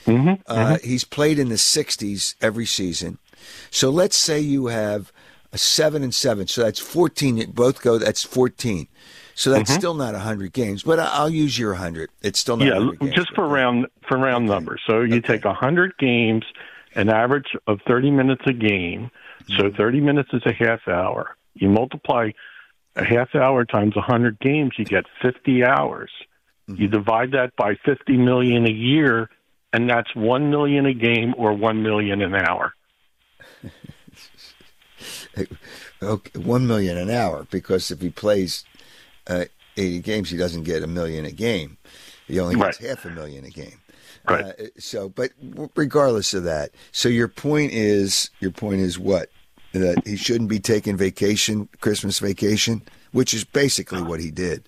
He's played in the 60s every season. So let's say you have a 7-7. So that's 14. You both go. That's 14. So that's still not 100 games. But I'll use your 100. It's still not 100 games.
Just for round numbers. So you take 100 games, an average of 30 minutes a game. So 30 minutes is a half hour. You multiply a half hour times 100 games, you get 50 hours. You divide that by 50 million a year, and that's 1 million a game or 1 million an hour.
Okay, 1 million an hour, because if he plays 80 games, he doesn't get $1 million a game. He only gets $500,000 a game.
Right.
But regardless of that, so your point is what? That he shouldn't be taking vacation, Christmas vacation, which is basically what he did.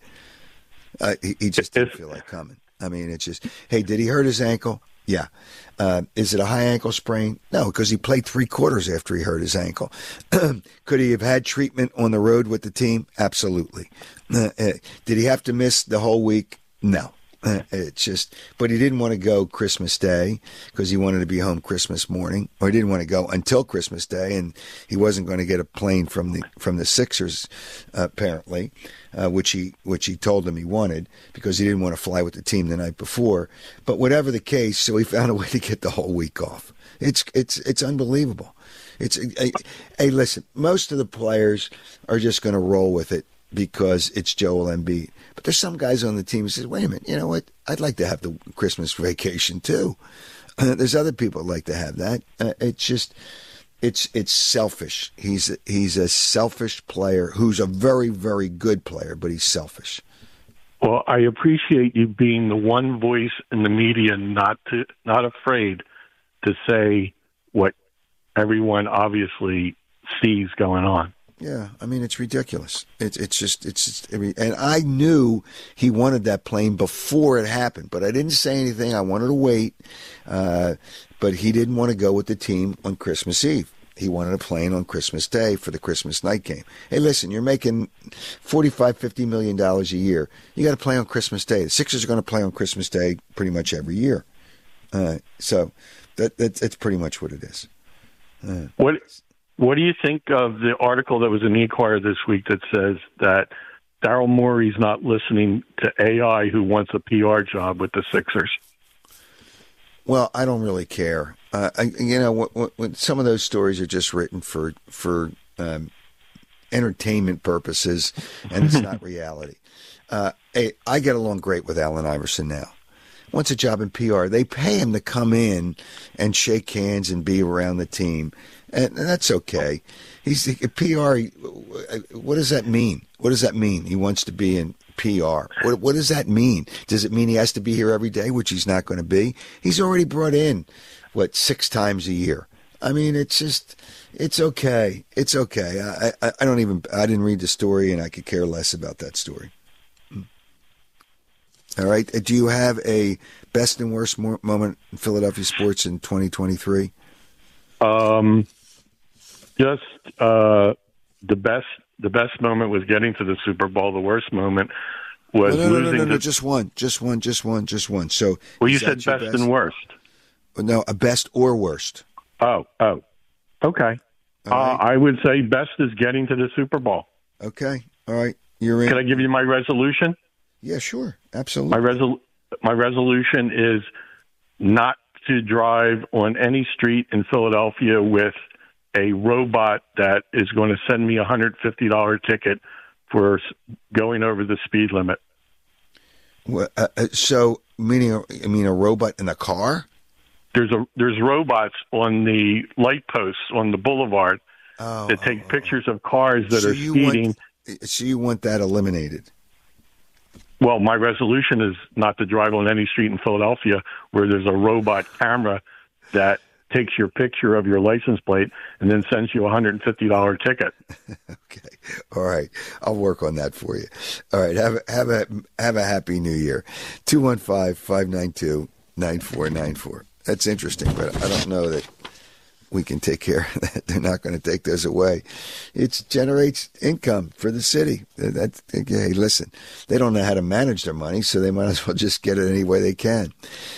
He just didn't feel like coming. I mean, it's just, hey, did he hurt his ankle? Yeah. Is it a high ankle sprain? No, because he played 3 quarters after he hurt his ankle. Could he have had treatment on the road with the team? Absolutely. Did he have to miss the whole week? No. It's just, but he didn't want to go Christmas Day because he wanted to be home Christmas morning, or he didn't want to go until Christmas Day, and he wasn't going to get a plane from the Sixers, apparently, which he told them he wanted because he didn't want to fly with the team the night before. But whatever the case, so he found a way to get the whole week off. It's unbelievable. Hey, listen, most of the players are just going to roll with it because it's Joel Embiid. But there's some guys on the team who says, wait a minute, you know what? I'd like to have the Christmas vacation too. There's other people that like to have that. It's just, it's selfish. He's a selfish player who's a very, very good player, but he's selfish.
Well, I appreciate you being the one voice in the media not afraid to say what everyone obviously sees going on.
Yeah, I mean, it's ridiculous. It's just, and I knew he wanted that plane before it happened, but I didn't say anything. I wanted to wait, but he didn't want to go with the team on Christmas Eve. He wanted a plane on Christmas Day for the Christmas night game. Hey, listen, you're making $45-50 million a year. You got to play on Christmas Day. The Sixers are going to play on Christmas Day pretty much every year. So that's pretty much what it is.
What do you think of the article that was in the Inquirer this week that says that Daryl Morey's not listening to AI, who wants a PR job with the Sixers?
Well, I don't really care. What some of those stories are just written for entertainment purposes, and it's not reality. I get along great with Allen Iverson now. Wants a job in PR. They pay him to come in and shake hands and be around the team. And that's okay. He's PR. What does that mean? What does that mean? He wants to be in PR. What does that mean? Does it mean he has to be here every day, which he's not going to be? He's already brought in, 6 times a year. I mean, it's okay. It's okay. I didn't read the story, and I could care less about that story. All right. Do you have a best and worst moment in Philadelphia sports in 2023?
Just the best moment was getting to the Super Bowl. The worst moment was losing.
No, just one. So,
well, you said best and worst.
No, a best or worst.
Oh, okay. Right. I would say best is getting to the Super Bowl.
Okay, all right. You're in.
Can I give you my resolution?
Yeah, sure, absolutely.
My resolution is not to drive on any street in Philadelphia with a robot that is going to send me a $150 ticket for going over the speed limit.
So, meaning a robot in a car?
There's robots on the light posts on the boulevard that take pictures of cars that are speeding.
So you want that eliminated?
Well, my resolution is not to drive on any street in Philadelphia where there's a robot camera that takes your picture of your license plate and then sends you a $150 ticket.
Okay. All right. I'll work on that for you. All right. Have a happy new year. 215-592-9494. That's interesting, but I don't know that we can take care of that. They're not going to take those away. It generates income for the city. Hey, listen, they don't know how to manage their money, so they might as well just get it any way they can.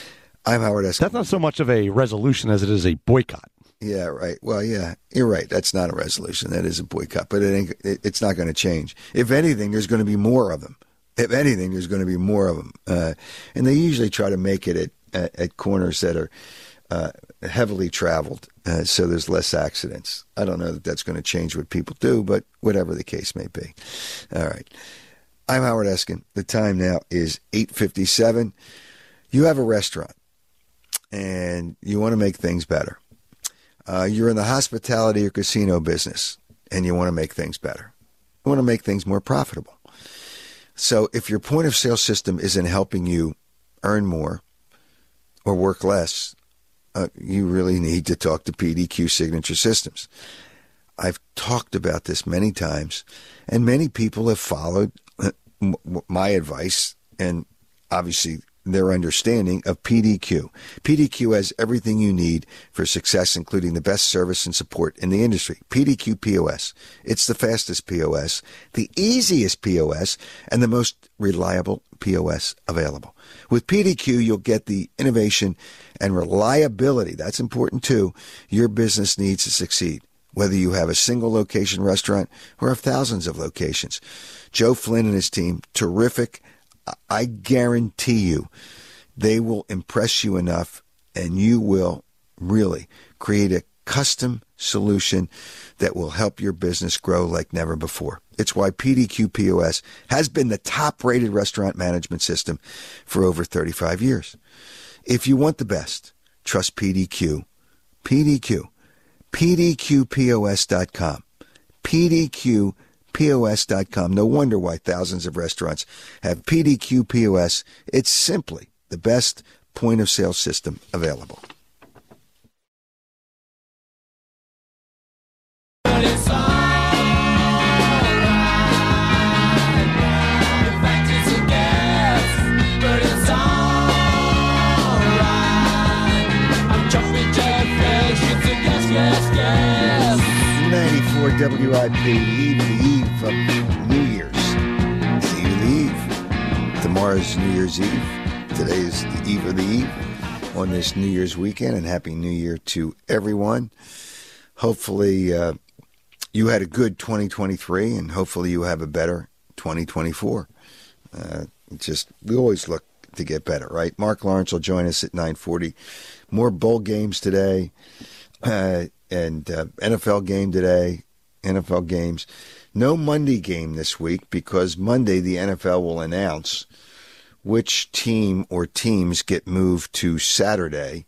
I'm Howard Eskin.
That's not so much of a resolution as it is a boycott.
Yeah, right. Well, yeah, you're right. That's not a resolution. That is a boycott, but it's not going to change. If anything, there's going to be more of them. If anything, there's going to be more of them. And they usually try to make it at corners that are heavily traveled, so there's less accidents. I don't know that that's going to change what people do, but whatever the case may be. All right. I'm Howard Eskin. The time now is 8:57. You have a restaurant, and you want to make things better. You're in the hospitality or casino business, and you want to make things better. You want to make things more profitable. So if your point of sale system isn't helping you earn more or work less, you really need to talk to PDQ Signature Systems. I've talked about this many times, and many people have followed my advice and obviously their understanding of PDQ. PDQ has everything you need for success, including the best service and support in the industry. PDQ POS. It's the fastest POS, the easiest POS, and the most reliable POS available. With PDQ, you'll get the innovation and reliability. That's important too. Your business needs to succeed, whether you have a single location restaurant or have thousands of locations. Joe Flynn and his team, terrific. I guarantee you they will impress you enough, and you will really create a custom solution that will help your business grow like never before. It's why PDQ POS has been the top-rated restaurant management system for over 35 years. If you want the best, trust PDQ. PDQ. PDQPOS.com. PDQPOS.com. No wonder why thousands of restaurants have PDQ POS. It's simply the best point-of-sale system available. WIP, the eve of New Year's. It's the eve of the eve. Tomorrow's New Year's Eve. Today is the eve of the eve on this New Year's weekend, and Happy New Year to everyone. Hopefully you had a good 2023, and hopefully you have a better 2024. We always look to get better, right? Mark Lawrence will join us at 9:40. More bowl games today, and NFL game today. NFL games. No Monday game this week because Monday the NFL will announce which team or teams get moved to Saturday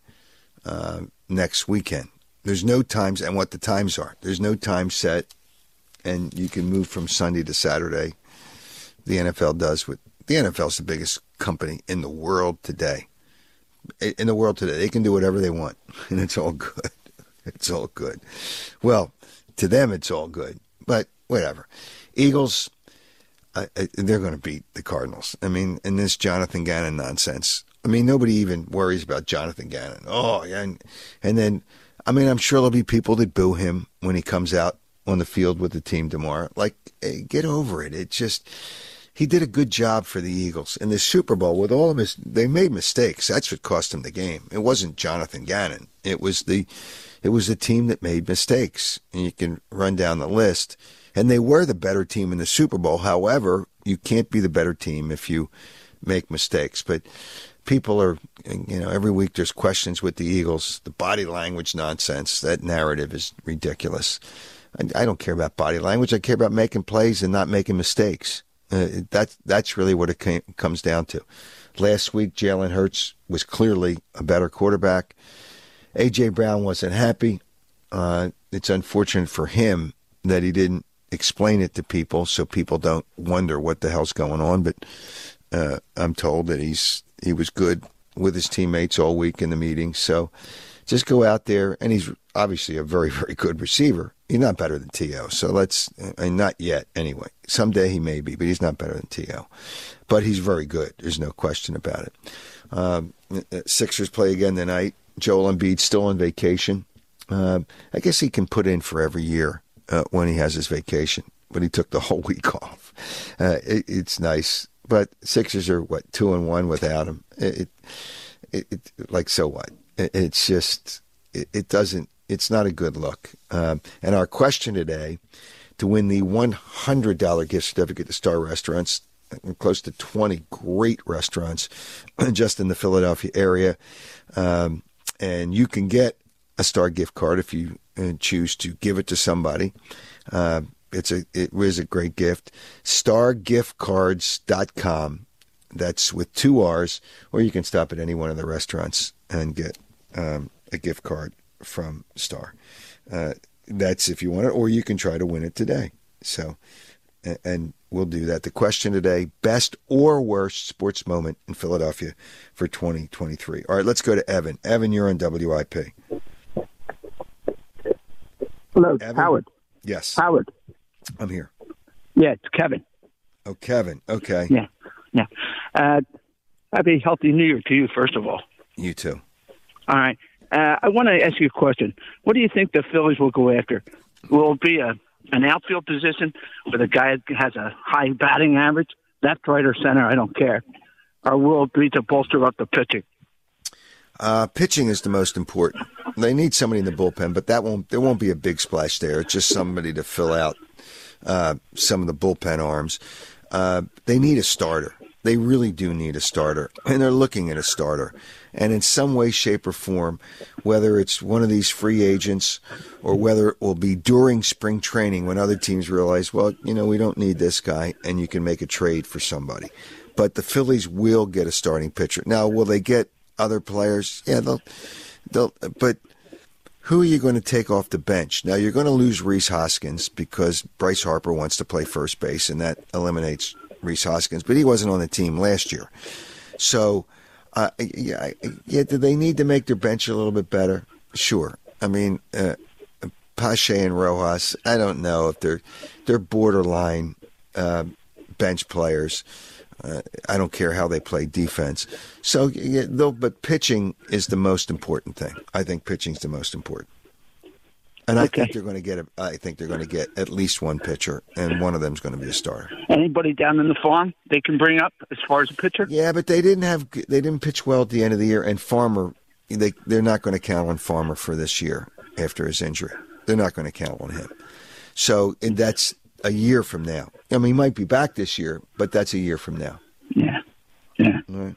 next weekend. There's no times and what the times are. There's no time set, and you can move from Sunday to Saturday. The NFL does what the NFL's the biggest company in the world today. In the world today, they can do whatever they want, and it's all good. It's all good. Well, to them, it's all good, but whatever. Eagles, they're going to beat the Cardinals. I mean, in this Jonathan Gannon nonsense. I mean, nobody even worries about Jonathan Gannon. Oh, yeah. And then, I mean, I'm sure there'll be people that boo him when he comes out on the field with the team tomorrow. Like, hey, get over it. It just, he did a good job for the Eagles. In the Super Bowl, with all of his, they made mistakes. That's what cost him the game. It wasn't Jonathan Gannon. It was the team that made mistakes, and you can run down the list. And they were the better team in the Super Bowl. However, you can't be the better team if you make mistakes. But people are, every week there's questions with the Eagles. The body language nonsense, that narrative is ridiculous. I don't care about body language. I care about making plays and not making mistakes. That's really what it comes down to. Last week, Jalen Hurts was clearly a better quarterback. A.J. Brown wasn't happy. It's unfortunate for him that he didn't explain it to people so people don't wonder what the hell's going on. But I'm told that he was good with his teammates all week in the meeting. So just go out there, and he's obviously a very, very good receiver. He's not better than T.O., so not yet anyway. Someday he may be, but he's not better than T.O. But he's very good. There's no question about it. Sixers play again tonight. Joel Embiid still on vacation. I guess he can put in for every year when he has his vacation, but he took the whole week off. It's nice. But Sixers are, 2-1 without him. like, so what? It's just, it doesn't, it's not a good look. And our question today, to win the $100 gift certificate to Star Restaurants, close to 20 great restaurants just in the Philadelphia area. And you can get a Star gift card if you choose to give it to somebody. It was a great gift. StarGiftCards.com. That's with 2 R's, or you can stop at any one of the restaurants and get a gift card from Star. That's if you want it, or you can try to win it today. So, and we'll do that. The question today, best or worst sports moment in Philadelphia for 2023. All right, let's go to Evan. Evan, you're on WIP.
Hello,
Evan?
Howard.
Yes.
Howard.
I'm here.
Yeah, it's Kevin.
Oh, Kevin. Okay.
Yeah. Happy healthy New Year to you, first of all.
You too.
All right. I want to ask you a question. What do you think the Phillies will go after? Will it be an outfield position where the guy has a high batting average, left, right, or center? I don't care. Or will it be to bolster up the pitching?
Pitching is the most important. They need somebody in the bullpen, but there won't be a big splash there. It's just somebody to fill out some of the bullpen arms. They need a starter. They really do need a starter, and they're looking at a starter. And in some way, shape, or form, whether it's one of these free agents or whether it will be during spring training when other teams realize, well, we don't need this guy, and you can make a trade for somebody. But the Phillies will get a starting pitcher. Now, will they get other players? Yeah, they'll. But who are you going to take off the bench? Now, you're going to lose Rhys Hoskins because Bryce Harper wants to play first base, and that eliminates Rhys Hoskins. But he wasn't on the team last year. So, do they need to make their bench a little bit better? Sure. I mean, Pache and Rojas, I don't know if they're borderline bench players. I don't care how they play defense. So, but pitching is the most important thing. I think pitching's the most important. And I think they're going to get. I think they're going to get at least one pitcher, and one of them's going to be a starter.
Anybody down in the farm they can bring up as far as a pitcher?
Yeah, but they didn't pitch well at the end of the year. And Farmer, they're not going to count on Farmer for this year after his injury. They're not going to count on him. So that's a year from now. I mean, he might be back this year, but that's a year from now.
Yeah.
All right.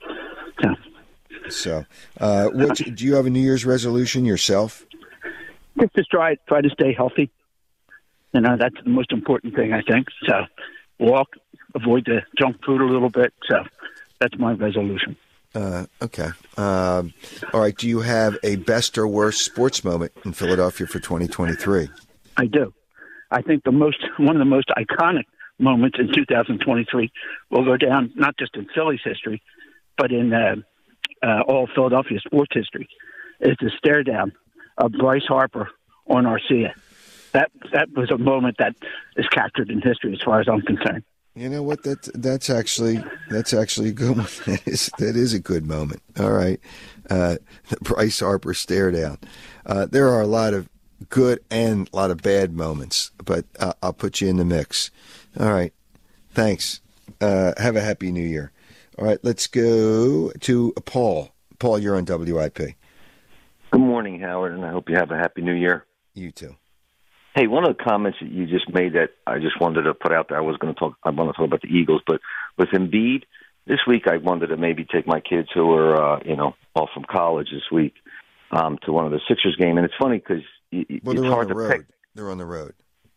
So, do you have a New Year's resolution yourself?
Just try to stay healthy. That's the most important thing, I think. So, walk, avoid the junk food a little bit. So, that's my resolution.
Okay. All right. Do you have a best or worst sports moment in Philadelphia for 2023?
I do. I think one of the most iconic moments in 2023 will go down not just in Phillies history, but in all Philadelphia sports history. Is the stare down of Bryce Harper on Arcia. That was a moment that is captured in history, as far as I'm concerned.
You know what? That's actually a good one. That is a good moment. All right, the Bryce Harper stare down. There are a lot of good and a lot of bad moments, but I'll put you in the mix. All right, thanks. Have a happy New Year. All right, let's go to Paul. Paul, you're on WIP.
Good morning, Howard, and I hope you have a happy New Year.
You too.
Hey, one of the comments that you just made that I just wanted to put out there, I want to talk about the Eagles, but with Embiid, this week I wanted to maybe take my kids who are, off from college this week to one of the Sixers game, and it's funny because it's hard to pick.
They're on the road.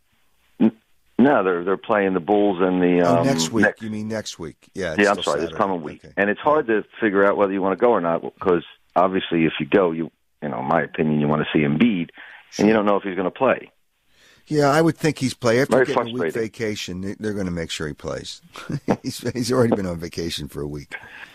No, they're playing the Bulls and the
next week. You mean next week? Yeah.
Yeah, I'm sorry, this coming week, and it's hard to figure out whether you want to go or not because obviously, if you go, in my opinion, you want to see Embiid, and you don't know if he's going to play.
Yeah, I would think he's playing. After
Very
getting a week vacation, they're going to make sure he plays. He's already been on vacation for a week.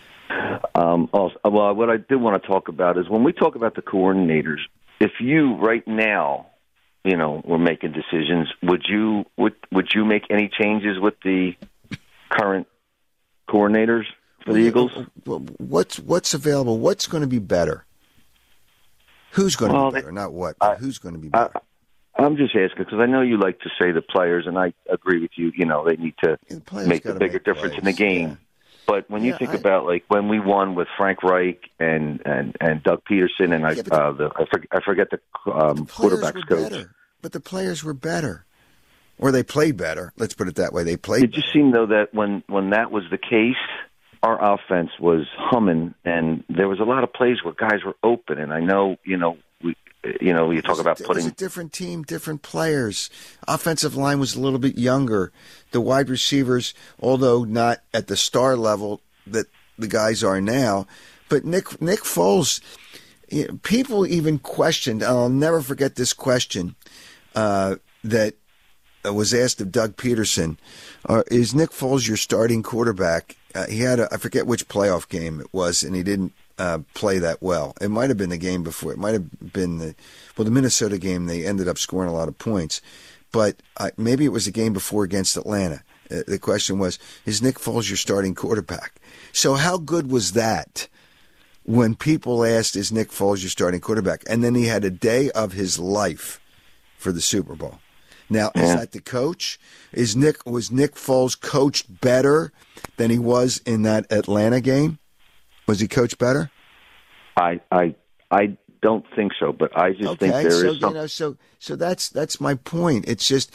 What I did want to talk about is when we talk about the coordinators, if you right now, were making decisions, would you make any changes with the current coordinators for the Eagles?
What's available? What's going to be better? Who's going to be better? Not what, but who's going to be better?
I'm just asking because I know you like to say the players, and I agree with you. They need to make the bigger difference in the game. Yeah. But when you think about like when we won with Frank Reich and Doug Peterson and I forget the quarterback's coach.
Better, but the players were better, or they played better. Let's put it that way. They played.
Did you see though that when that was the case, our offense was humming, and there was a lot of plays where guys were open. And I know you talk about putting.
It was a different team, different players. Offensive line was a little bit younger. The wide receivers, although not at the star level that the guys are now, but Nick Foles, people even questioned. I'll never forget this question that was asked of Doug Peterson: "Is Nick Foles your starting quarterback?" He had I forget which playoff game it was, and he didn't play that well. It might have been the game before. It might have been the Minnesota game. They ended up scoring a lot of points, but maybe it was the game before against Atlanta. The question was, is Nick Foles your starting quarterback? So how good was that when people asked, is Nick Foles your starting quarterback? And then he had a day of his life for the Super Bowl. Now, is that the coach? Was Nick Foles coached better than he was in that Atlanta game? Was he coached better?
I don't think so, but I just think there is something.
So that's my point. It's just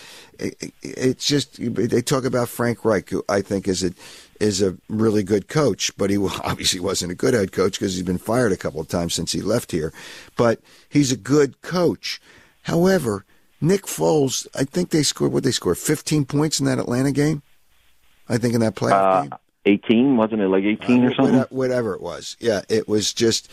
they talk about Frank Reich, who I think is a really good coach, but he obviously wasn't a good head coach because he's been fired a couple of times since he left here. But he's a good coach. However, Nick Foles, I think they scored 15 points in that Atlanta game. I think in that playoff game.
18, wasn't it like 18 or something?
Whatever it was. Yeah, it was just,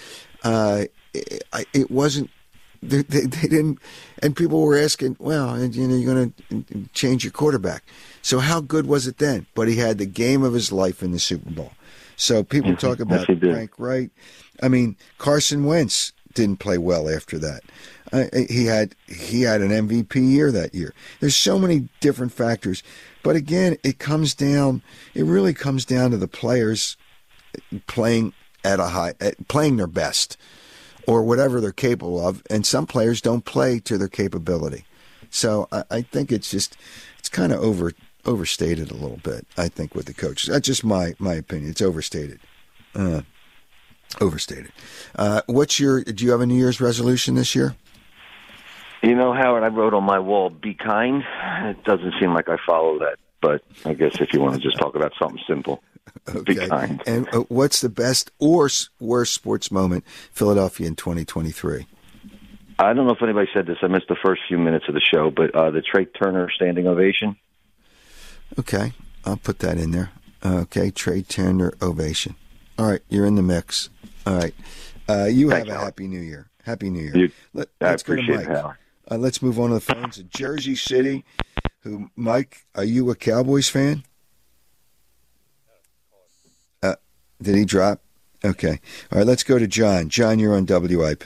it wasn't, they didn't, and people were asking, well, you're going to change your quarterback. So how good was it then? But he had the game of his life in the Super Bowl. So people talk about Frank Reich. I mean, Carson Wentz didn't play well after that. He had an MVP year that year. There's so many different factors. But again, it really comes down to the players playing playing their best or whatever they're capable of. And some players don't play to their capability. So I think it's kind of overstated a little bit, I think, with the coaches. That's just my opinion. It's overstated. Overstated. Do you have a New Year's resolution this year?
Howard, I wrote on my wall, be kind. It doesn't seem like I follow that, but I guess if you want to just talk about something simple, be kind.
And what's the best or worst sports moment, Philadelphia in 2023?
I don't know if anybody said this. I missed the first few minutes of the show, but the Trey Turner standing ovation.
Okay, I'll put that in there. Okay, Trey Turner ovation. All right, you're in the mix. All right. You have a Happy New Year. Happy New Year.
I appreciate it, Howard.
Let's move on to the phones. Jersey City. Mike, are you a Cowboys fan? Did he drop? Okay. All right, let's go to John. John, you're on WIP.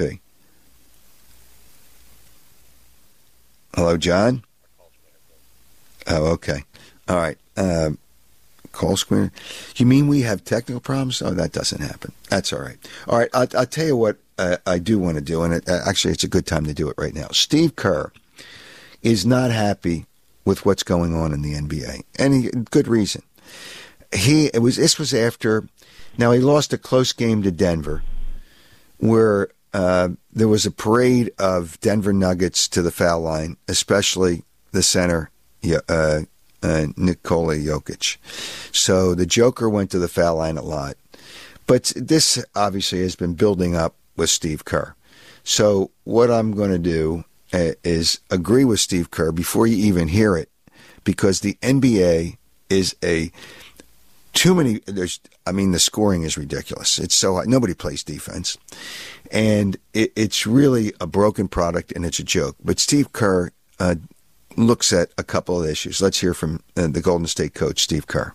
Hello, John? Oh, okay. All right. Call screener. You mean we have technical problems? Oh, that doesn't happen. That's all right. All right, I'll tell you what I do want to do, and actually it's a good time to do it right now. Steve Kerr is not happy with what's going on in the NBA, and good reason. This was after. Now he lost a close game to Denver, where there was a parade of Denver Nuggets to the foul line, especially the center, Nikola Jokic. So the Joker went to the foul line a lot. But this obviously has been building up with Steve Kerr. So what I'm going to do is agree with Steve Kerr before you even hear it, because the NBA is too many. The scoring is ridiculous. It's so high. Nobody plays defense, and it's really a broken product, and it's a joke. But Steve Kerr looks at a couple of issues. Let's hear from the Golden State coach, Steve Kerr.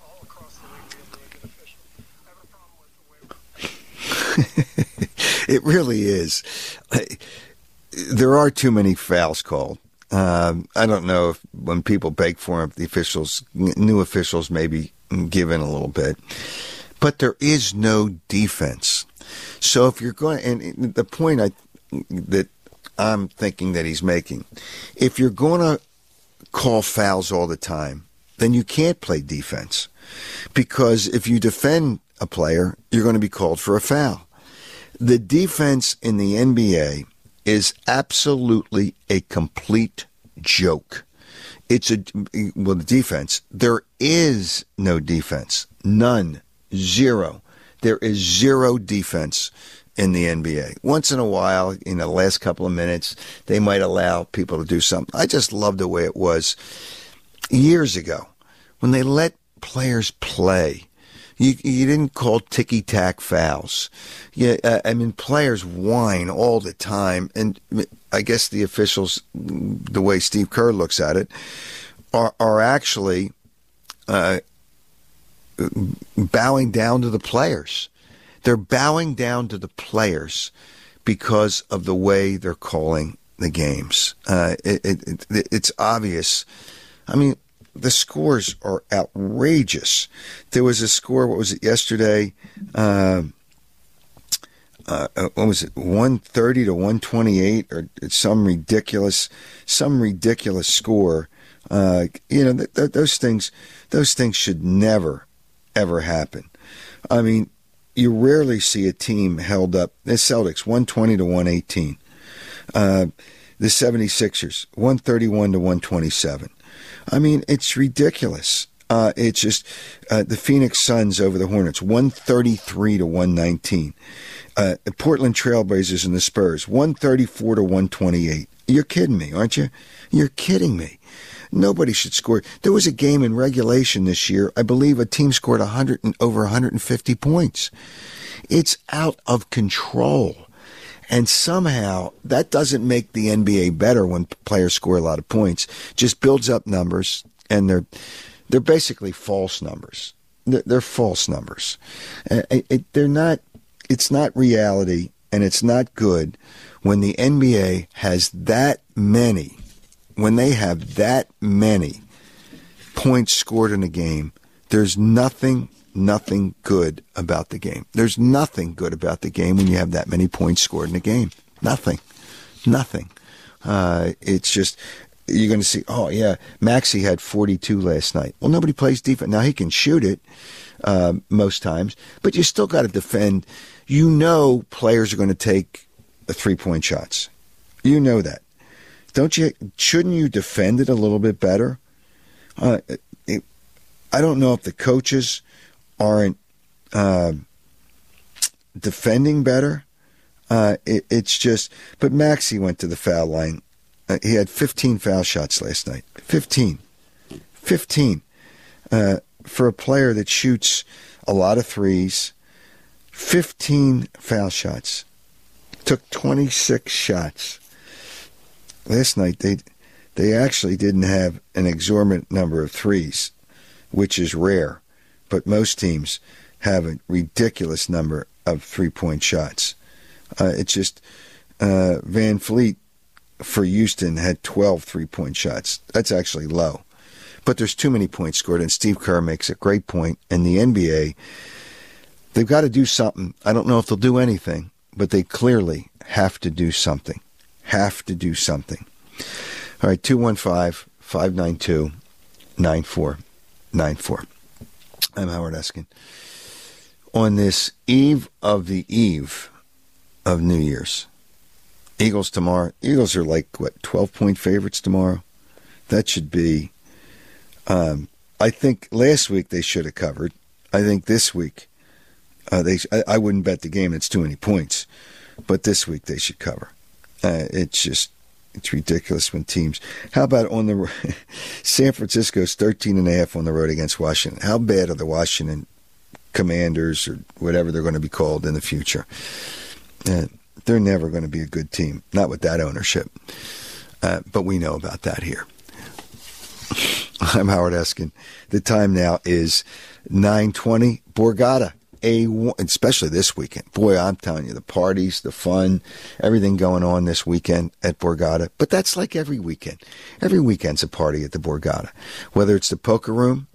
It really is. There are too many fouls called. I don't know if when people beg for them, the new officials maybe give in a little bit. But there is no defense. So if you're going, and the point that I'm thinking that he's making, if you're going to call fouls all the time, then you can't play defense. Because if you defend a player, you're going to be called for a foul. The defense in the NBA is absolutely a complete joke. The defense, there is no defense. None. Zero. There is zero defense in the NBA. Once in a while, in the last couple of minutes, they might allow people to do something. I just love the way it was years ago when they let players play. You didn't call ticky-tack fouls. Players whine all the time, and I guess the officials, the way Steve Kerr looks at it, are actually bowing down to the players. They're bowing down to the players because of the way they're calling the games. It's obvious. I mean, the scores are outrageous. There was a score, what was it, yesterday? What was it, 130 to 128, or some ridiculous score. Those things should never, ever happen. I mean, you rarely see a team held up. The Celtics, 120 to 118. The 76ers, 131 to 127. I mean, it's ridiculous. It's just the Phoenix Suns over the Hornets, 133 to 119. The Portland Trailblazers and the Spurs, 134 to 128. You're kidding me, aren't you? You're kidding me. Nobody should score. There was a game in regulation this year. I believe a team scored over 150 points. It's out of control. And somehow that doesn't make the NBA better when players score a lot of points. Just builds up numbers, and they're basically false numbers. They're false numbers. They're not. It's not reality, and it's not good when the NBA has that many. When they have that many points scored in a game, there's nothing good about the game. There's nothing good about the game when you have that many points scored in a game. Nothing. It's just, you're going to see, oh, yeah, Maxey had 42 last night. Well, nobody plays defense. Now, he can shoot it most times, but you still got to defend. You know players are going to take 3-point shots. You know that. Shouldn't you defend it a little bit better? I don't know if the coaches aren't defending better. It's just, but Maxey went to the foul line. He had 15 foul shots last night. 15. For a player that shoots a lot of threes, 15 foul shots. Took 26 shots. Last night, they actually didn't have an exorbitant number of threes, which is rare. But most teams have a ridiculous number of 3-point shots. It's just Van Fleet for Houston had 12 3-point shots. That's actually low. But there's too many points scored, and Steve Kerr makes a great point. And the NBA, they've got to do something. I don't know if they'll do anything, but they clearly have to do something. Have to do something. All right, 215-592-9494. I'm Howard Eskin. On this eve of New Year's, Eagles tomorrow. Eagles are like, 12-point favorites tomorrow? That should be, I think last week they should have covered. I think this week, I wouldn't bet the game. It's too many points. But this week they should cover. It's ridiculous when teams. How about on the San Francisco's 13.5 on the road against Washington? How bad are the Washington Commanders or whatever they're going to be called in the future? They're never going to be a good team, not with that ownership. But we know about that here. I'm Howard Eskin. The time now is 9:20. Borgata. Especially this weekend. Boy, I'm telling you, the parties, the fun, everything going on this weekend at Borgata. But that's like every weekend. Every weekend's a party at the Borgata. Whether it's the poker room,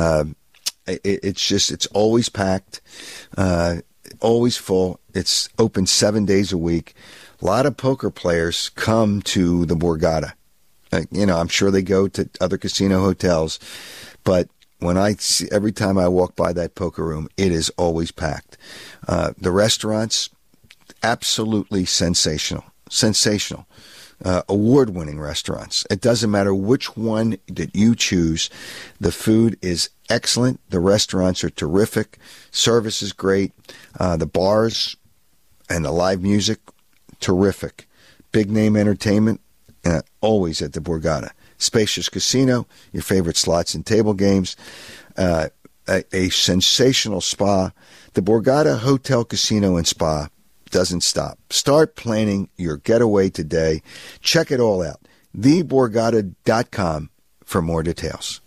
it's always packed, always full. It's open 7 days a week. A lot of poker players come to the Borgata. I'm sure they go to other casino hotels, but every time I walk by that poker room, it is always packed. The restaurants, absolutely sensational. Award-winning restaurants. It doesn't matter which one that you choose. The food is excellent. The restaurants are terrific. Service is great. The bars and the live music, terrific. Big name entertainment, always at the Borgata. Spacious casino, your favorite slots and table games, a sensational spa. The Borgata Hotel, Casino, and Spa doesn't stop. Start planning your getaway today. Check it all out. TheBorgata.com for more details.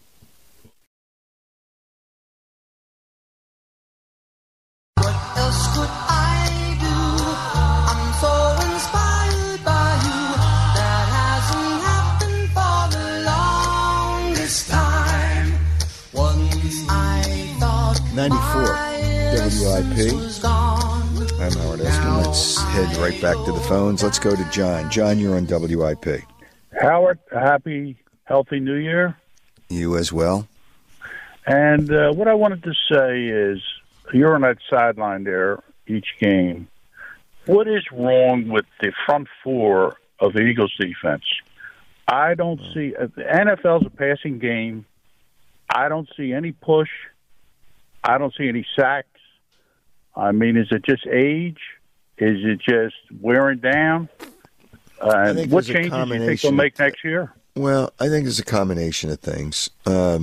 What else could I do? I'm so inspired by you. That hasn't happened for the longest time. Once I thought
94 WIP. I'm Howard Eskin. Let's head right back to the phones. Let's go to John. John, you're on WIP.
Howard, happy, healthy New Year.
You as well.
And what I wanted to say is, you're on that sideline there each game. What is wrong with the front four of the Eagles defense? I don't see the NFL's a passing game. I don't see any push. I don't see any sacks. I mean, is it just age? Is it just wearing down? What changes do you think they'll make next year?
Well, I think it's a combination of things. I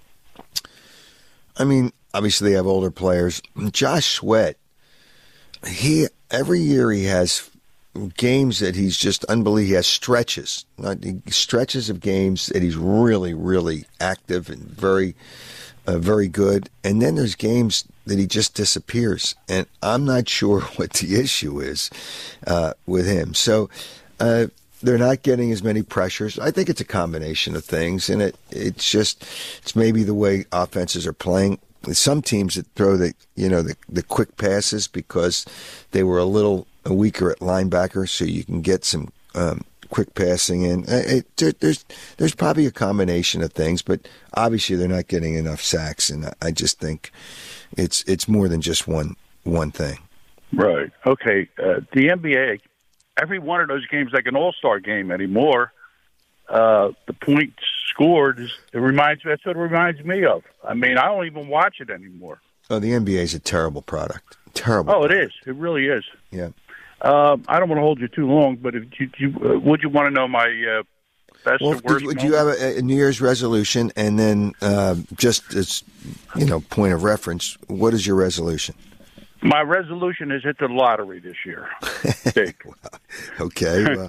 mean, obviously they have older players. Josh Sweat, every year he has games that he's just unbelievable. He has stretches of games that he's really, really active and very good. And then there's games that he just disappears. And I'm not sure what the issue is with him. So they're not getting as many pressures. I think it's a combination of things. And it's maybe the way offenses are playing. Some teams that throw the quick passes because they were a little weaker at linebacker, so you can get some quick passing in. There's probably a combination of things, but obviously they're not getting enough sacks, and I just think it's more than just one thing. Right.
Okay. The NBA, every one of those games like an all-star game anymore. The points scored, that's what it reminds me of. I mean, I don't even watch it anymore.
Oh, the NBA is a terrible product. Terrible.
Oh, it is. It really is.
Yeah.
I don't want to hold you too long, but if would you want to know my best or worst?
Would you have a New Year's resolution, and then just as point of reference, what is your resolution?
My resolution is hit the lottery this year.
Okay. Well,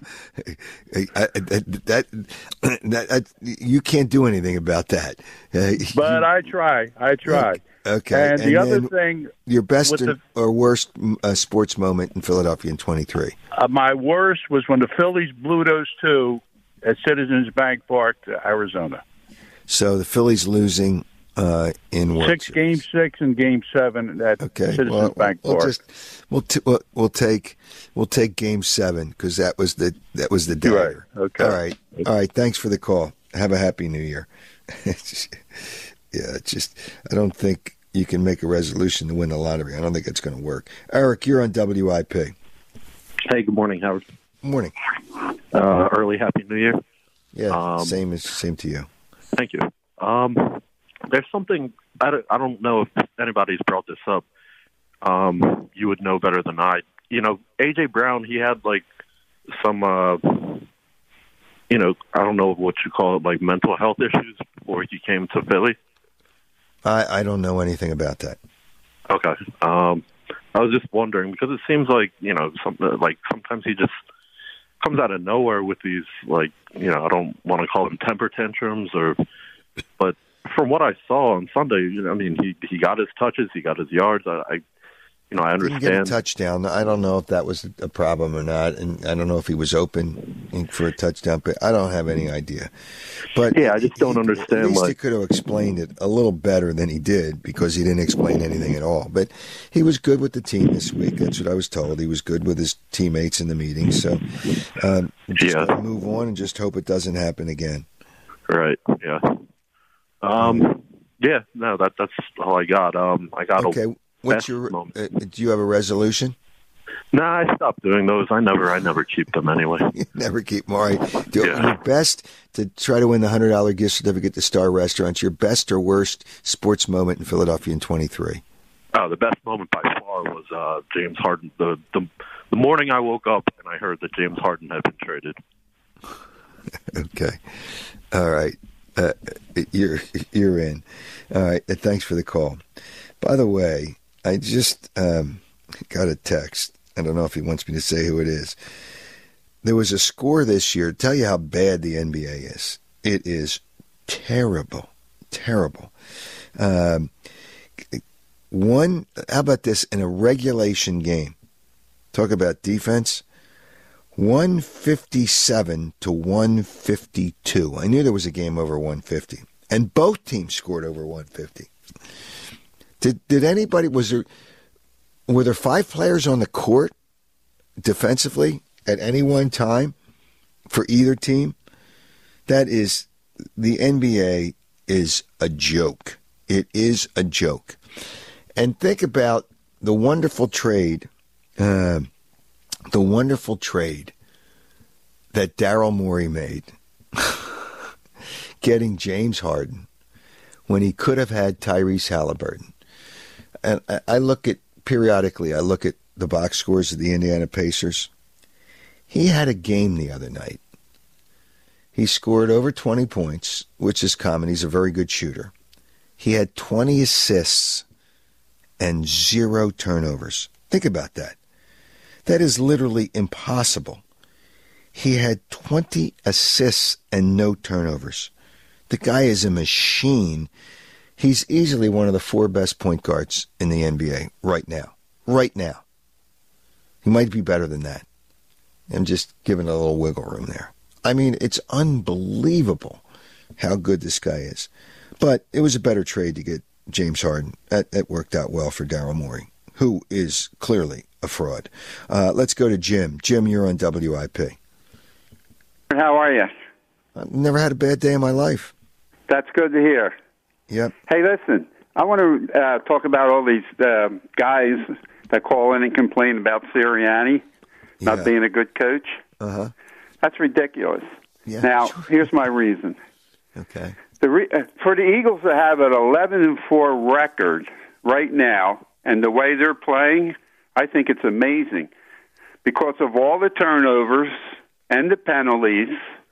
that you can't do anything about that.
But I try.
Okay.
And the other thing,
your best or worst sports moment in Philadelphia in 23.
My worst was when the Phillies blew those two at Citizens Bank Park to Arizona.
So the Phillies losing in World Series.
Game 6 and Game 7 at Citizens Bank Park.
We'll take Game 7 because that was the dagger.
Right. Okay.
All right. Thanks for the call. Have a happy New Year. I don't think you can make a resolution to win the lottery. I don't think it's going to work. Eric, you're on WIP.
Hey, good morning, Howard.
Morning.
Early Happy New Year.
Yeah, same to you.
Thank you. There's something, I don't know if anybody's brought this up. You would know better than I. A.J. Brown, he had some, I don't know what you call it, mental health issues before he came to Philly.
I don't know anything about that.
Okay. I was just wondering because it seems sometimes he just comes out of nowhere with these I don't want to call them temper tantrums but from what I saw on Sunday, he got his touches, he got his yards. I understand.
Didn't get a touchdown. I don't know if that was a problem or not, and I don't know if he was open for a touchdown, but I don't have any idea. But
I just don't understand.
At least he could have explained it a little better than he did because he didn't explain anything at all. But he was good with the team this week. That's what I was told. He was good with his teammates in the meeting. So just gotta move on and just hope it doesn't happen again.
Right. Yeah. Yeah, no, that's all I got. I got
Okay, what's your? Do you have a resolution?
Nah, I stopped doing those. I never keep them anyway.
You never keep them. All right. Do your best to try to win the $100 gift certificate to Star Restaurants. Your best or worst sports moment in Philadelphia in 23.
Oh, the best moment by far was James Harden. The morning I woke up and I heard that James Harden had been traded.
Okay. All right. You're in. All right. Thanks for the call. By the way, I just got a text. I don't know if he wants me to say who it is. There was a score this year. Tell you how bad the NBA is. It is terrible. Terrible. How about this in a regulation game? Talk about defense. 157 to 152. I knew there was a game over 150. And both teams scored over 150. Did anybody, were there 5 players on the court defensively at any one time for either team? That is, the NBA is a joke. It is a joke. And think about the wonderful trade that Daryl Morey made, getting James Harden when he could have had Tyrese Halliburton. And I look at the box scores of the Indiana Pacers. He had a game the other night. He scored over 20 points, which is common. He's a very good shooter. He had 20 assists and 0 turnovers. Think about that. That is literally impossible. He had 20 assists and no turnovers. The guy is a machine. He's easily one of the 4 best point guards in the NBA right now. Right now. He might be better than that. I'm just giving a little wiggle room there. I mean, it's unbelievable how good this guy is. But it was a better trade to get James Harden. That worked out well for Daryl Morey, who is clearly a fraud. Let's go to Jim. Jim, you're on WIP.
How are you?
I've never had a bad day in my life.
That's good to hear.
Yep.
Hey, listen, I want to talk about all these guys that call in and complain about Sirianni not being a good coach.
Uh-huh.
That's ridiculous.
Yeah,
now, here's my reason.
Okay.
For the Eagles to have an 11-4 record right now, and the way they're playing, I think it's amazing because of all the turnovers and the penalties,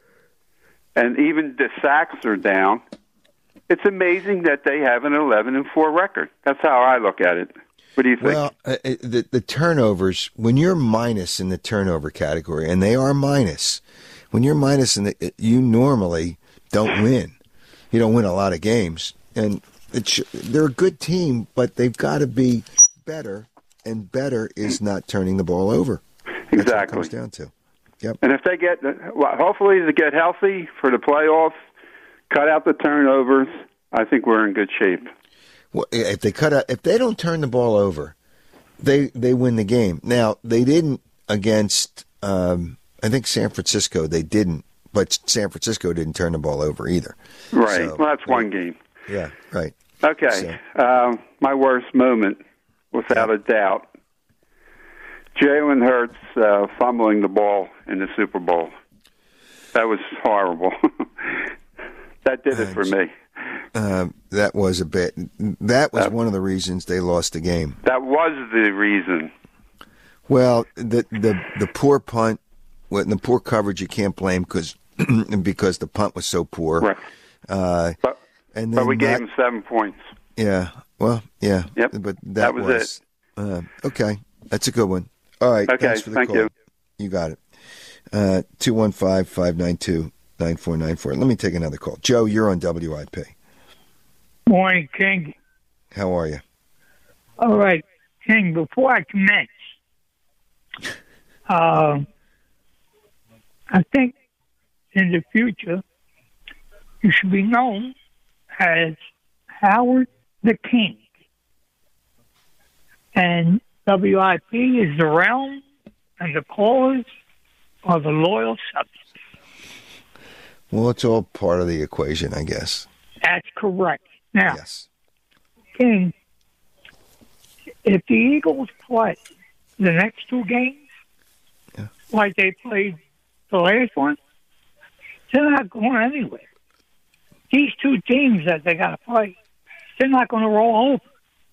and even the sacks are down. It's amazing that they have an 11-4 record. That's how I look at it. What do you think?
Well, the turnovers, when you're minus in the turnover category, and they are minus, when you're minus you normally don't win. You don't win a lot of games. And they're a good team, but they've got to be better, and better is not turning the ball over.
Exactly.
That's what it comes down to. Yep.
And if they hopefully they get healthy for the playoffs, cut out the turnovers, I think we're in good shape.
Well, if they don't turn the ball over, they win the game. Now, they didn't against I think San Francisco. They didn't, but San Francisco didn't turn the ball over either.
Right.
So,
well, that's one game.
Yeah. Right.
Okay. My worst moment, without a doubt, Jalen Hurts fumbling the ball in the Super Bowl. That was horrible. That did it for me.
That was a bit. That was one of the reasons they lost the game.
That was the reason.
Well, the poor punt, and the poor coverage, you can't blame because the punt was so poor.
Right. But we gave him 7 points.
Yeah. Well, yeah.
Yep.
But
that was
it. Okay. That's a good one. All right.
Okay.
Thanks for the
thank
call.
you.
You got it. 215-592-9494. Let me take another call. Joe, you're on WIP.
Morning, King.
How are you?
All right, King, before I commence, I think in the future you should be known as Howard the King. And WIP is the realm, and the callers are the loyal subjects.
Well, it's all part of the equation, I guess.
That's correct. Now, King, if the Eagles play the next two games like they played the last one, they're not going anywhere. These two teams that they got to play, they're not going to roll over.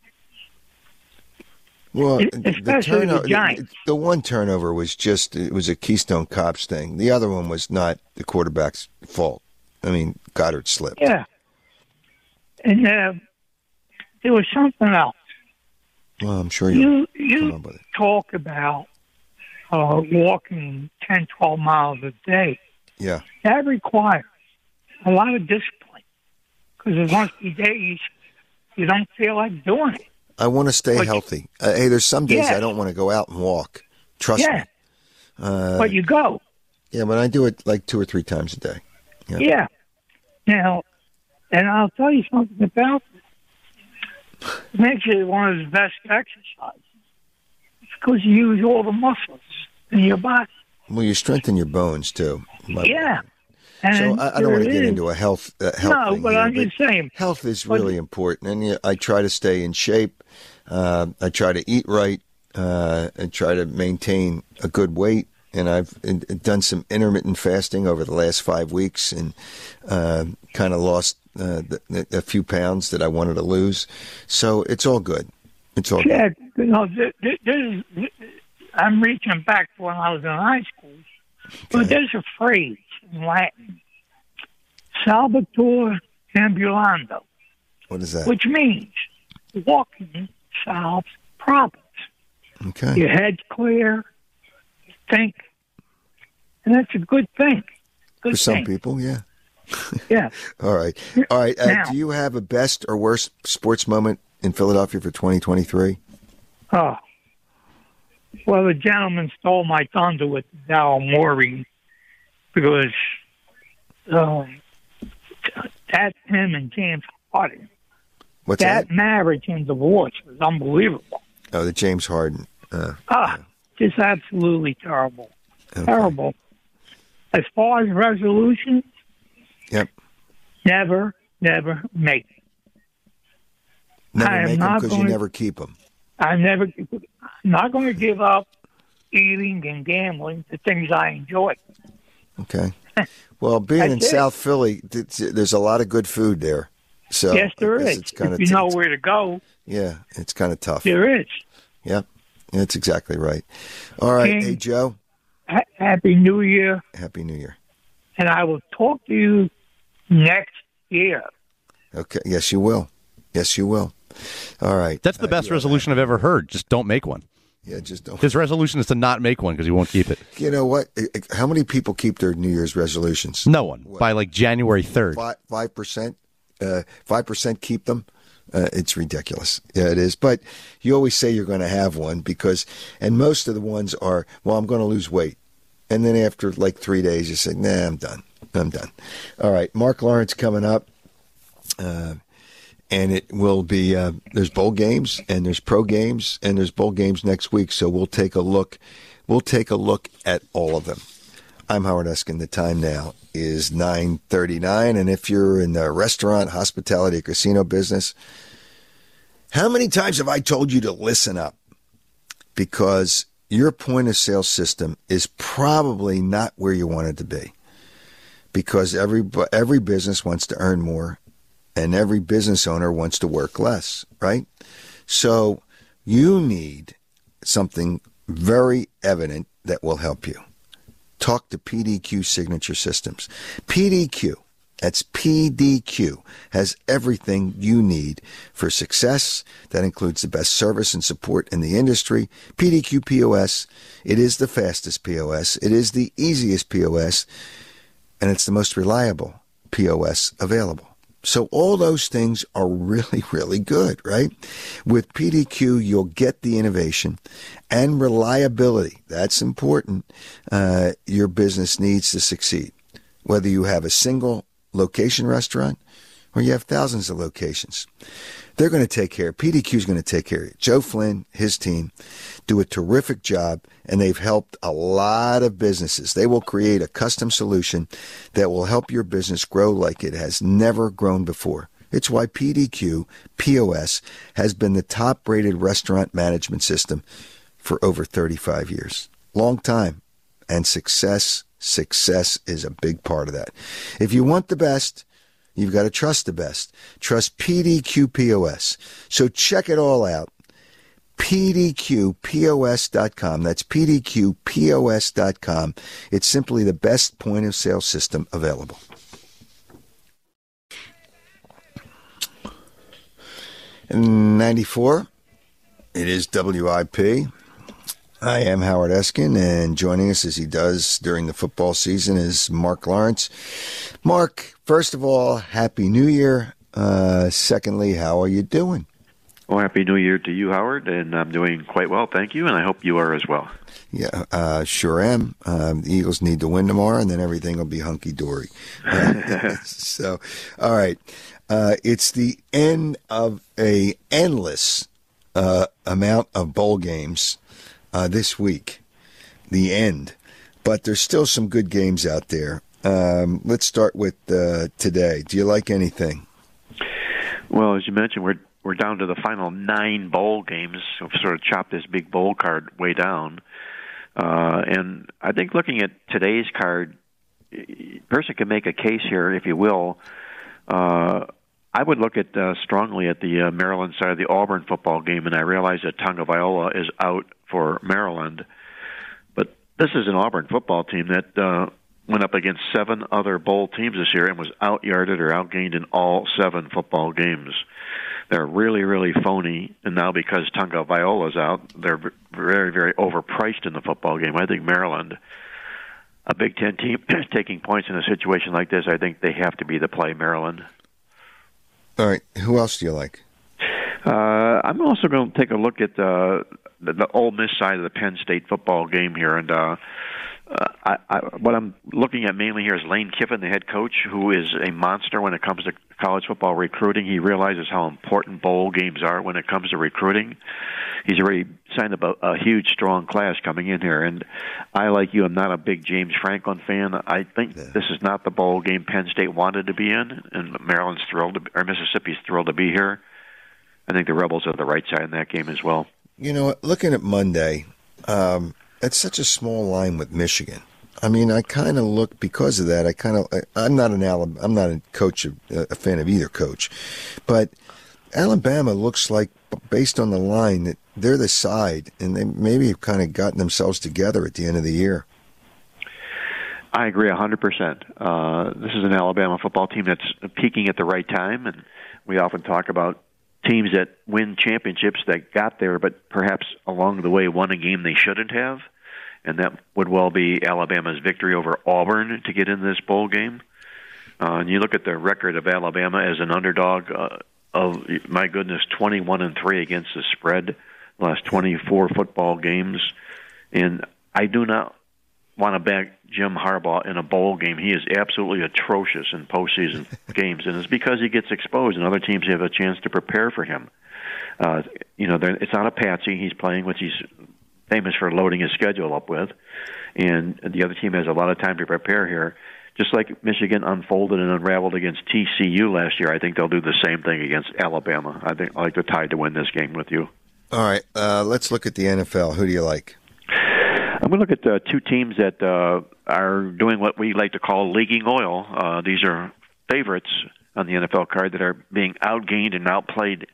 Well,
Especially the Giants.
The one turnover was it was a Keystone Cops thing. The other one was not the quarterback's fault. I mean, Goddard slipped.
Yeah. And there was something else.
Well, I'm sure
you talk about walking 10, 12 miles a day.
Yeah.
That requires a lot of discipline because there must be days you don't feel like doing it.
I want to stay healthy. Hey, there's some days I don't want to go out and walk. Trust me.
But you go.
Yeah, but I do it like 2 or 3 times a day.
Yeah. Now, and I'll tell you something about it. It makes it one of the best exercises. It's because you use all the muscles in your body.
Well, you strengthen your bones, too.
Yeah.
So I don't want to get into a health
No,
thing
but
here,
I'm just saying.
Health is really important, and I try to stay in shape. I try to eat right. I try to maintain a good weight, and I've done some intermittent fasting over the last 5 weeks, and kind of lost a few pounds that I wanted to lose. So it's all good. It's all good.
You know, I'm reaching back to when I was in high school, but there's a phrase in Latin, salvator ambulando.
What is that?
Which means walking solves problems.
Okay.
Your head's clear, you think, and that's a good thing.
For some people, yeah.
Yeah.
All right.
Now,
do you have a best or worst sports moment in Philadelphia for 2023?
Oh. Well, the gentleman stole my thunder with Daryl Morey because that's him and James Harden.
What's that?
Marriage and divorce was unbelievable.
Oh, the James Harden.
Just absolutely terrible. Okay. Terrible. As far as resolutions, never make it.
Never make them because you never keep them.
I'm not going to give up eating and gambling, the things I enjoy.
Okay. Well, being in South Philly, there's a lot of good food there. So
yes, there is.
It's kind
if you know where to go.
Yeah, it's kind of tough.
There is.
Yep, that's exactly right. All right,
King,
hey, Joe.
Happy New Year.
Happy New Year.
And I will talk to you next year.
Okay. Yes, you will. Yes, you will. All right.
That's the best resolution I've ever heard. Just don't make one.
Yeah, just don't.
His resolution is to not make one because he won't keep it.
You know what? How many people keep their New Year's resolutions?
No one. What? By like January 3rd.
5%? 5% keep them? It's ridiculous. Yeah, it is. But you always say you're going to have one and most of the ones are, well, I'm going to lose weight. And then after like 3 days, you say, nah, I'm done. All right. Mark Lawrence coming up. And it will be, there's bowl games and there's pro games and there's bowl games next week. So we'll take a look. We'll take a look at all of them. I'm Howard Eskin. The time now is 9:39. And if you're in the restaurant, hospitality, or casino business, how many times have I told you to listen up? Because your point of sale system is probably not where you want it to be. Because every business wants to earn more. And every business owner wants to work less, right? So you need something very evident that will help you. Talk to PDQ Signature Systems. PDQ, that's PDQ, has everything you need for success. That includes the best service and support in the industry. PDQ POS, it is the fastest POS. It is the easiest POS. And it's the most reliable POS available. So all those things are really, really good, right? With PDQ, you'll get the innovation and reliability. That's important. Your business needs to succeed. Whether you have a single location restaurant or you have thousands of locations, they're going to take care. PDQ is going to take care of you. Joe Flynn, his team, do a terrific job, and they've helped a lot of businesses. They will create a custom solution that will help your business grow like it has never grown before. It's why PDQ POS has been the top-rated restaurant management system for over 35 years. Long time. And success is a big part of that. If you want the best, you've got to trust the best. Trust PDQ POS. So check it all out. PDQPOS.com. That's PDQPOS.com. It's simply the best point-of-sale system available. In 94, it is WIP. I am Howard Eskin, and joining us as he does during the football season is Mark Lawrence. Mark, first of all, Happy New Year. Secondly, how are you doing?
Well, Happy New Year to you, Howard, and I'm doing quite well, thank you, and I hope you are as well.
Yeah, sure am. The Eagles need to win tomorrow, and then everything will be hunky-dory. So, all right. It's the end of a endless amount of bowl games this week. The end. But there's still some good games out there. Let's start with today. Do you like anything?
Well, as you mentioned, we're down to the final 9 bowl games. We've sort of chopped this big bowl card way down. And I think looking at today's card, a person can make a case here, if you will. I would look at strongly at the Maryland side of the Auburn football game, and I realize that Tagovailoa is out for Maryland. But this is an Auburn football team that went up against 7 other bowl teams this year and was out-yarded or outgained in all 7 football games. They're really, really phony, and now because Tagovailoa's out, they're very, very overpriced in the football game. I think Maryland, a Big Ten team, taking points in a situation like this, I think they have to be the play, Maryland.
All right. Who else do you like?
I'm also going to take a look at the Ole Miss side of the Penn State football game here, and what I'm looking at mainly here is Lane Kiffin, the head coach, who is a monster when it comes to college football recruiting. He realizes how important bowl games are when it comes to recruiting. He's already signed up a huge, strong class coming in here. And I, like you, am not a big James Franklin fan. I think this is not the bowl game Penn State wanted to be in, and Maryland's thrilled, or Mississippi's thrilled to be here. I think the Rebels are the right side in that game as well.
You know, looking at Monday, it's such a small line with Michigan. I mean, I kind of look because of that. I'm not a coach, a fan of either coach, but Alabama looks like, based on the line, that they're the side, and they maybe have kind of gotten themselves together at the end of the year.
I agree 100%. This is an Alabama football team that's peaking at the right time, and we often talk about teams that win championships that got there, but perhaps along the way won a game they shouldn't have, and that would well be Alabama's victory over Auburn to get in this bowl game. And you look at the record of Alabama as an underdog of, my goodness, 21-3 against the spread, the last 24 football games. And I do not want to back Jim Harbaugh in a bowl game. He is absolutely atrocious in postseason games, and it's because he gets exposed, and other teams have a chance to prepare for him. It's not a patsy he's playing, which he's famous for loading his schedule up with, and the other team has a lot of time to prepare here. Just like Michigan unfolded and unraveled against TCU last year, I think they'll do the same thing against Alabama. I think I like the Tide to win this game with you.
All right, let's look at the NFL. Who do you like?
I'm going to look at 2 teams that are doing what we like to call leaking oil. These are favorites on the NFL card that are being outgained and outplayed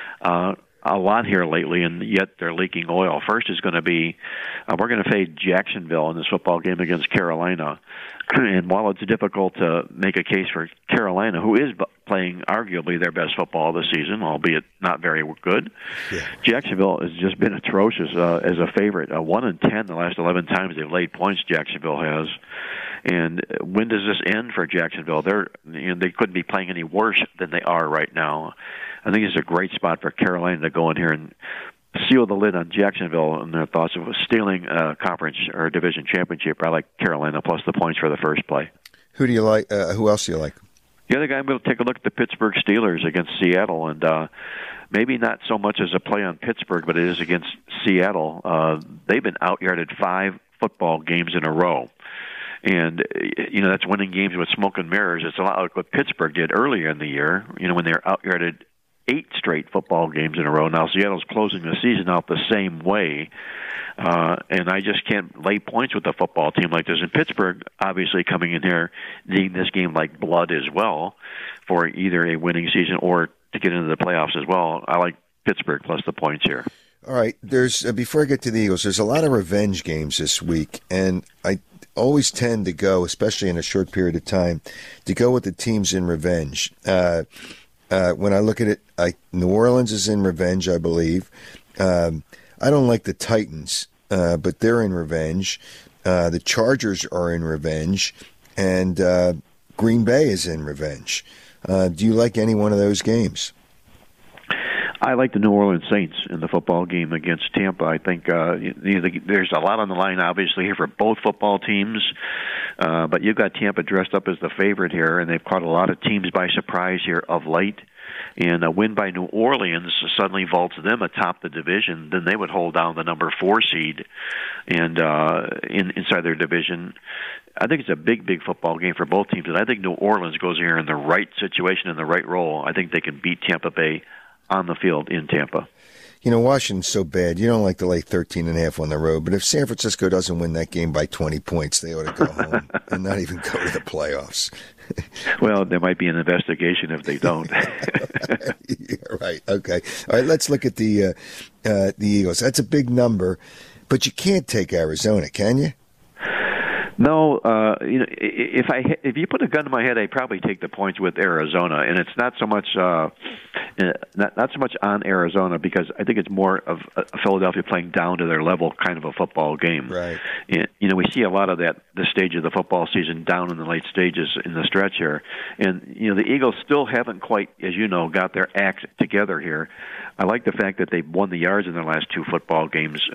a lot here lately, and yet they're leaking oil. First is going to be, we're going to fade Jacksonville in this football game against Carolina. And while it's difficult to make a case for Carolina, who is playing arguably their best football this season, albeit not very good, Jacksonville has just been atrocious as a favorite. 1-10 the last 11 times they've laid points, Jacksonville has. And when does this end for Jacksonville? They couldn't be playing any worse than they are right now. I think it's a great spot for Carolina to go in here and seal the lid on Jacksonville and their thoughts of stealing a conference or a division championship. I like Carolina plus the points for the first play.
Who do you like? Who else do you like?
The other guy, I'm going to take a look at the Pittsburgh Steelers against Seattle, and maybe not so much as a play on Pittsburgh, but it is against Seattle. They've been out-yarded 5 football games in a row. And, that's winning games with smoke and mirrors. It's a lot like what Pittsburgh did earlier in the year, when they were out here at 8 straight football games in a row. Now Seattle's closing the season out the same way. And I just can't lay points with a football team like this. And Pittsburgh, obviously, coming in here, needing this game like blood as well for either a winning season or to get into the playoffs as well. I like Pittsburgh plus the points here.
All right, there's before I get to the Eagles, there's a lot of revenge games this week, and I always tend to go, especially in a short period of time, to go with the teams in revenge. When I look at it, New Orleans is in revenge, I believe. I don't like the Titans, but they're in revenge. The Chargers are in revenge, and Green Bay is in revenge. Do you like any one of those games?
I like the New Orleans Saints in the football game against Tampa. I think there's a lot on the line, obviously, here for both football teams. But you've got Tampa dressed up as the favorite here, and they've caught a lot of teams by surprise here of late. And a win by New Orleans suddenly vaults them atop the division. Then they would hold down the number 4 seed and inside their division. I think it's a big, big football game for both teams. And I think New Orleans goes here in the right situation, in the right role. I think they can beat Tampa Bay on the field in Tampa.
Washington's so bad. You don't like to lay 13.5 on the road, but if San Francisco doesn't win that game by 20 points, they ought to go home and not even go to the playoffs.
Well, there might be an investigation if they don't.
You're right. Okay. All right. Let's look at the Eagles. That's a big number, but you can't take Arizona, can you?
No, if you put a gun to my head, I'd probably take the points with Arizona, and it's not so much not so much on Arizona because I think it's more of Philadelphia playing down to their level, kind of a football game.
Right.
And, we see a lot of that this stage of the football season down in the late stages in the stretch here, and the Eagles still haven't quite, as you know, got their act together here. I like the fact that they've won the yards in their last 2 football games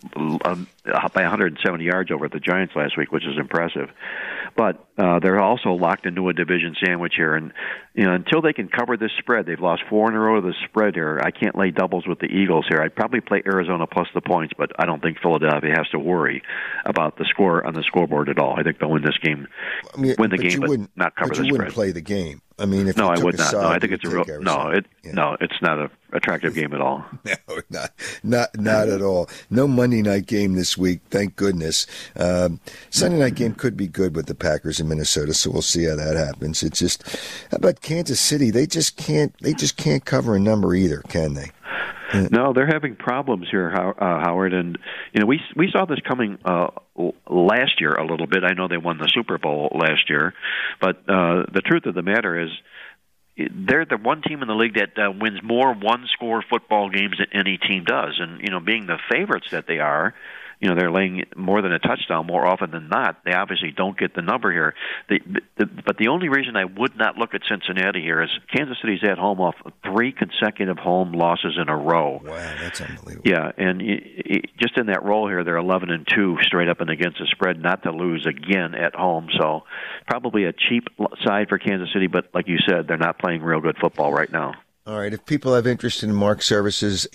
by 170 yards over the Giants last week, which is impressive. But they're also locked into a division sandwich here, and until they can cover this spread, they've lost 4 in a row of the spread here. I can't lay doubles with the Eagles here. I'd probably play Arizona plus the points, but I don't think Philadelphia has to worry about the score on the scoreboard at all. I think they'll win this game, win the game, but not cover the spread.
You wouldn't play the game. I mean, if
no,
you took
I would
a
not.
side,
No, I think it's a real
Arizona.
no. It's not an attractive game at all.
No, not at all. No Monday night game this week, thank goodness. Sunday night game could be good with the Packers in Minnesota, so we'll see how that happens. It's just, how about Kansas City? They just can't cover a number either, can they?
No, they're having problems here, Howard, and we saw this coming last year a little bit. I know they won the Super Bowl last year, but the truth of the matter is they're the one team in the league that wins more one-score football games than any team does, and being the favorites that they are. They're laying more than a touchdown more often than not. They obviously don't get the number here. But the only reason I would not look at Cincinnati here is Kansas City's at home off 3 consecutive home losses in a row.
Wow, that's unbelievable.
Yeah, and just in that role here, they're 11-2 straight up and against the spread, not to lose again at home. So probably a cheap side for Kansas City, but like you said, they're not playing real good football right now.
All right. If people have interest in Mark's services,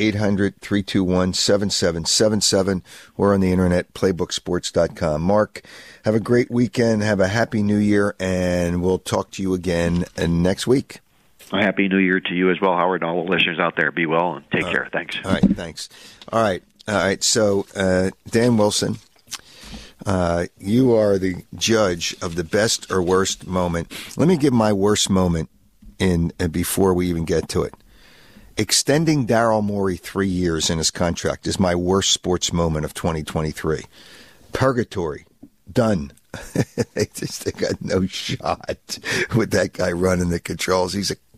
800-321-7777 or on the internet, playbooksports.com. Mark, have a great weekend. Have a happy new year, and we'll talk to you again next week.
A happy new year to you as well, Howard, and all the listeners out there. Be well and take care. Thanks.
All right. Thanks. All right. So, Dan Wilson, you are the judge of the best or worst moment. Let me give my worst moment before we even get to it. Extending Daryl Morey 3 years in his contract is my worst sports moment of 2023. Purgatory. Done. They got no shot with that guy running the controls.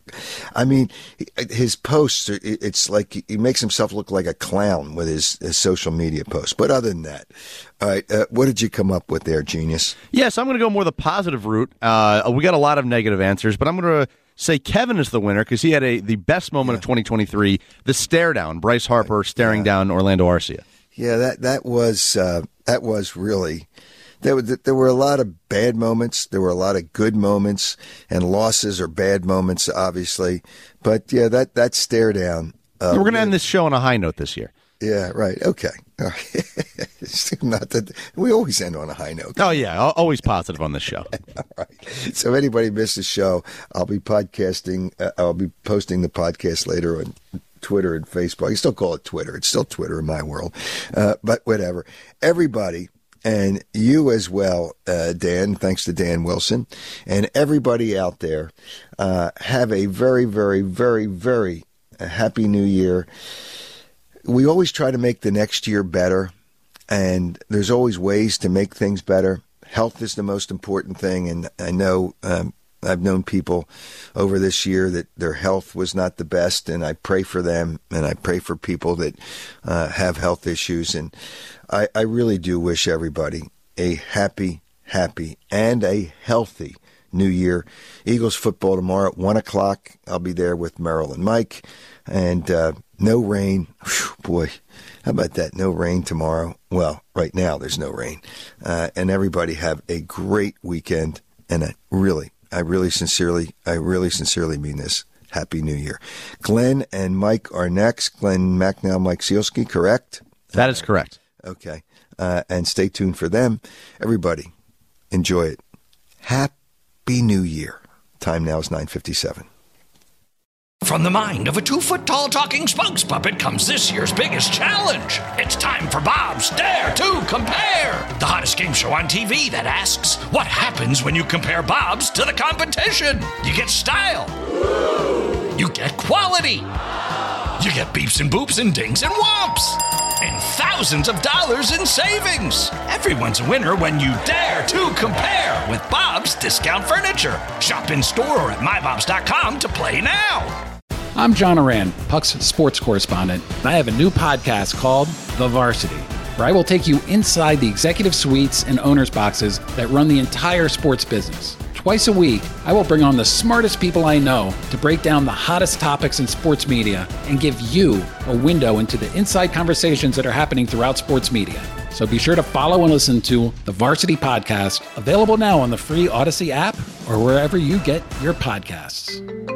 His posts, it's like he makes himself look like a clown with his social media posts. But other than that, all right, what did you come up with there, genius?
Yes, I'm going to go more the positive route. We got a lot of negative answers, but I'm going to say Kevin is the winner because he had the best moment of 2023, the stare down, Bryce Harper staring down Orlando Arcia.
Yeah, that was really. There were a lot of bad moments. There were a lot of good moments, and losses are bad moments, obviously. But yeah, that stare down.
We're going to end this show on a high note this year.
Yeah, right. Okay. All right. Not that we always end on a high note.
Oh, yeah. Always positive on this show.
All right. So if anybody missed the show, I'll be podcasting. I'll be posting the podcast later on Twitter and Facebook. You still call it Twitter. It's still Twitter in my world. But whatever. Everybody, and you as well, Dan, thanks to Dan Wilson, and everybody out there, have a very, very, very, very happy New Year. We always try to make the next year better, and there's always ways to make things better. Health is the most important thing, and I know I've known people over this year that their health was not the best, and I pray for them, and I pray for people that have health issues, and I really do wish everybody a happy, and a healthy New Year. Eagles football tomorrow at 1 o'clock. I'll be there with Merrill and Mike, and no rain. Whew, boy, how about that? No rain tomorrow. Well, right now there's no rain. And everybody have a great weekend. And I really sincerely mean this. Happy New Year. Glenn and Mike are next. Glenn Macnow, Mike Sealski, correct?
That is correct.
Okay. And stay tuned for them. Everybody, enjoy it. Happy New Year. Time now is 9:57.
From the mind of a 2-foot-tall talking spokes puppet comes this year's biggest challenge. It's time for Bob's Dare to Compare, the hottest game show on TV that asks, what happens when you compare Bob's to the competition? You get style. You get quality. You get beeps and boops and dings and whomps. And thousands of dollars in savings. Everyone's a winner when you dare to compare with Bob's Discount Furniture. Shop in store or at mybobs.com to play now.
I'm John Oran, Puck's sports correspondent, and I have a new podcast called The Varsity, where I will take you inside the executive suites and owners' boxes that run the entire sports business. Twice a week, I will bring on the smartest people I know to break down the hottest topics in sports media and give you a window into the inside conversations that are happening throughout sports media. So be sure to follow and listen to The Varsity Podcast, available now on the free Odyssey app or wherever you get your podcasts.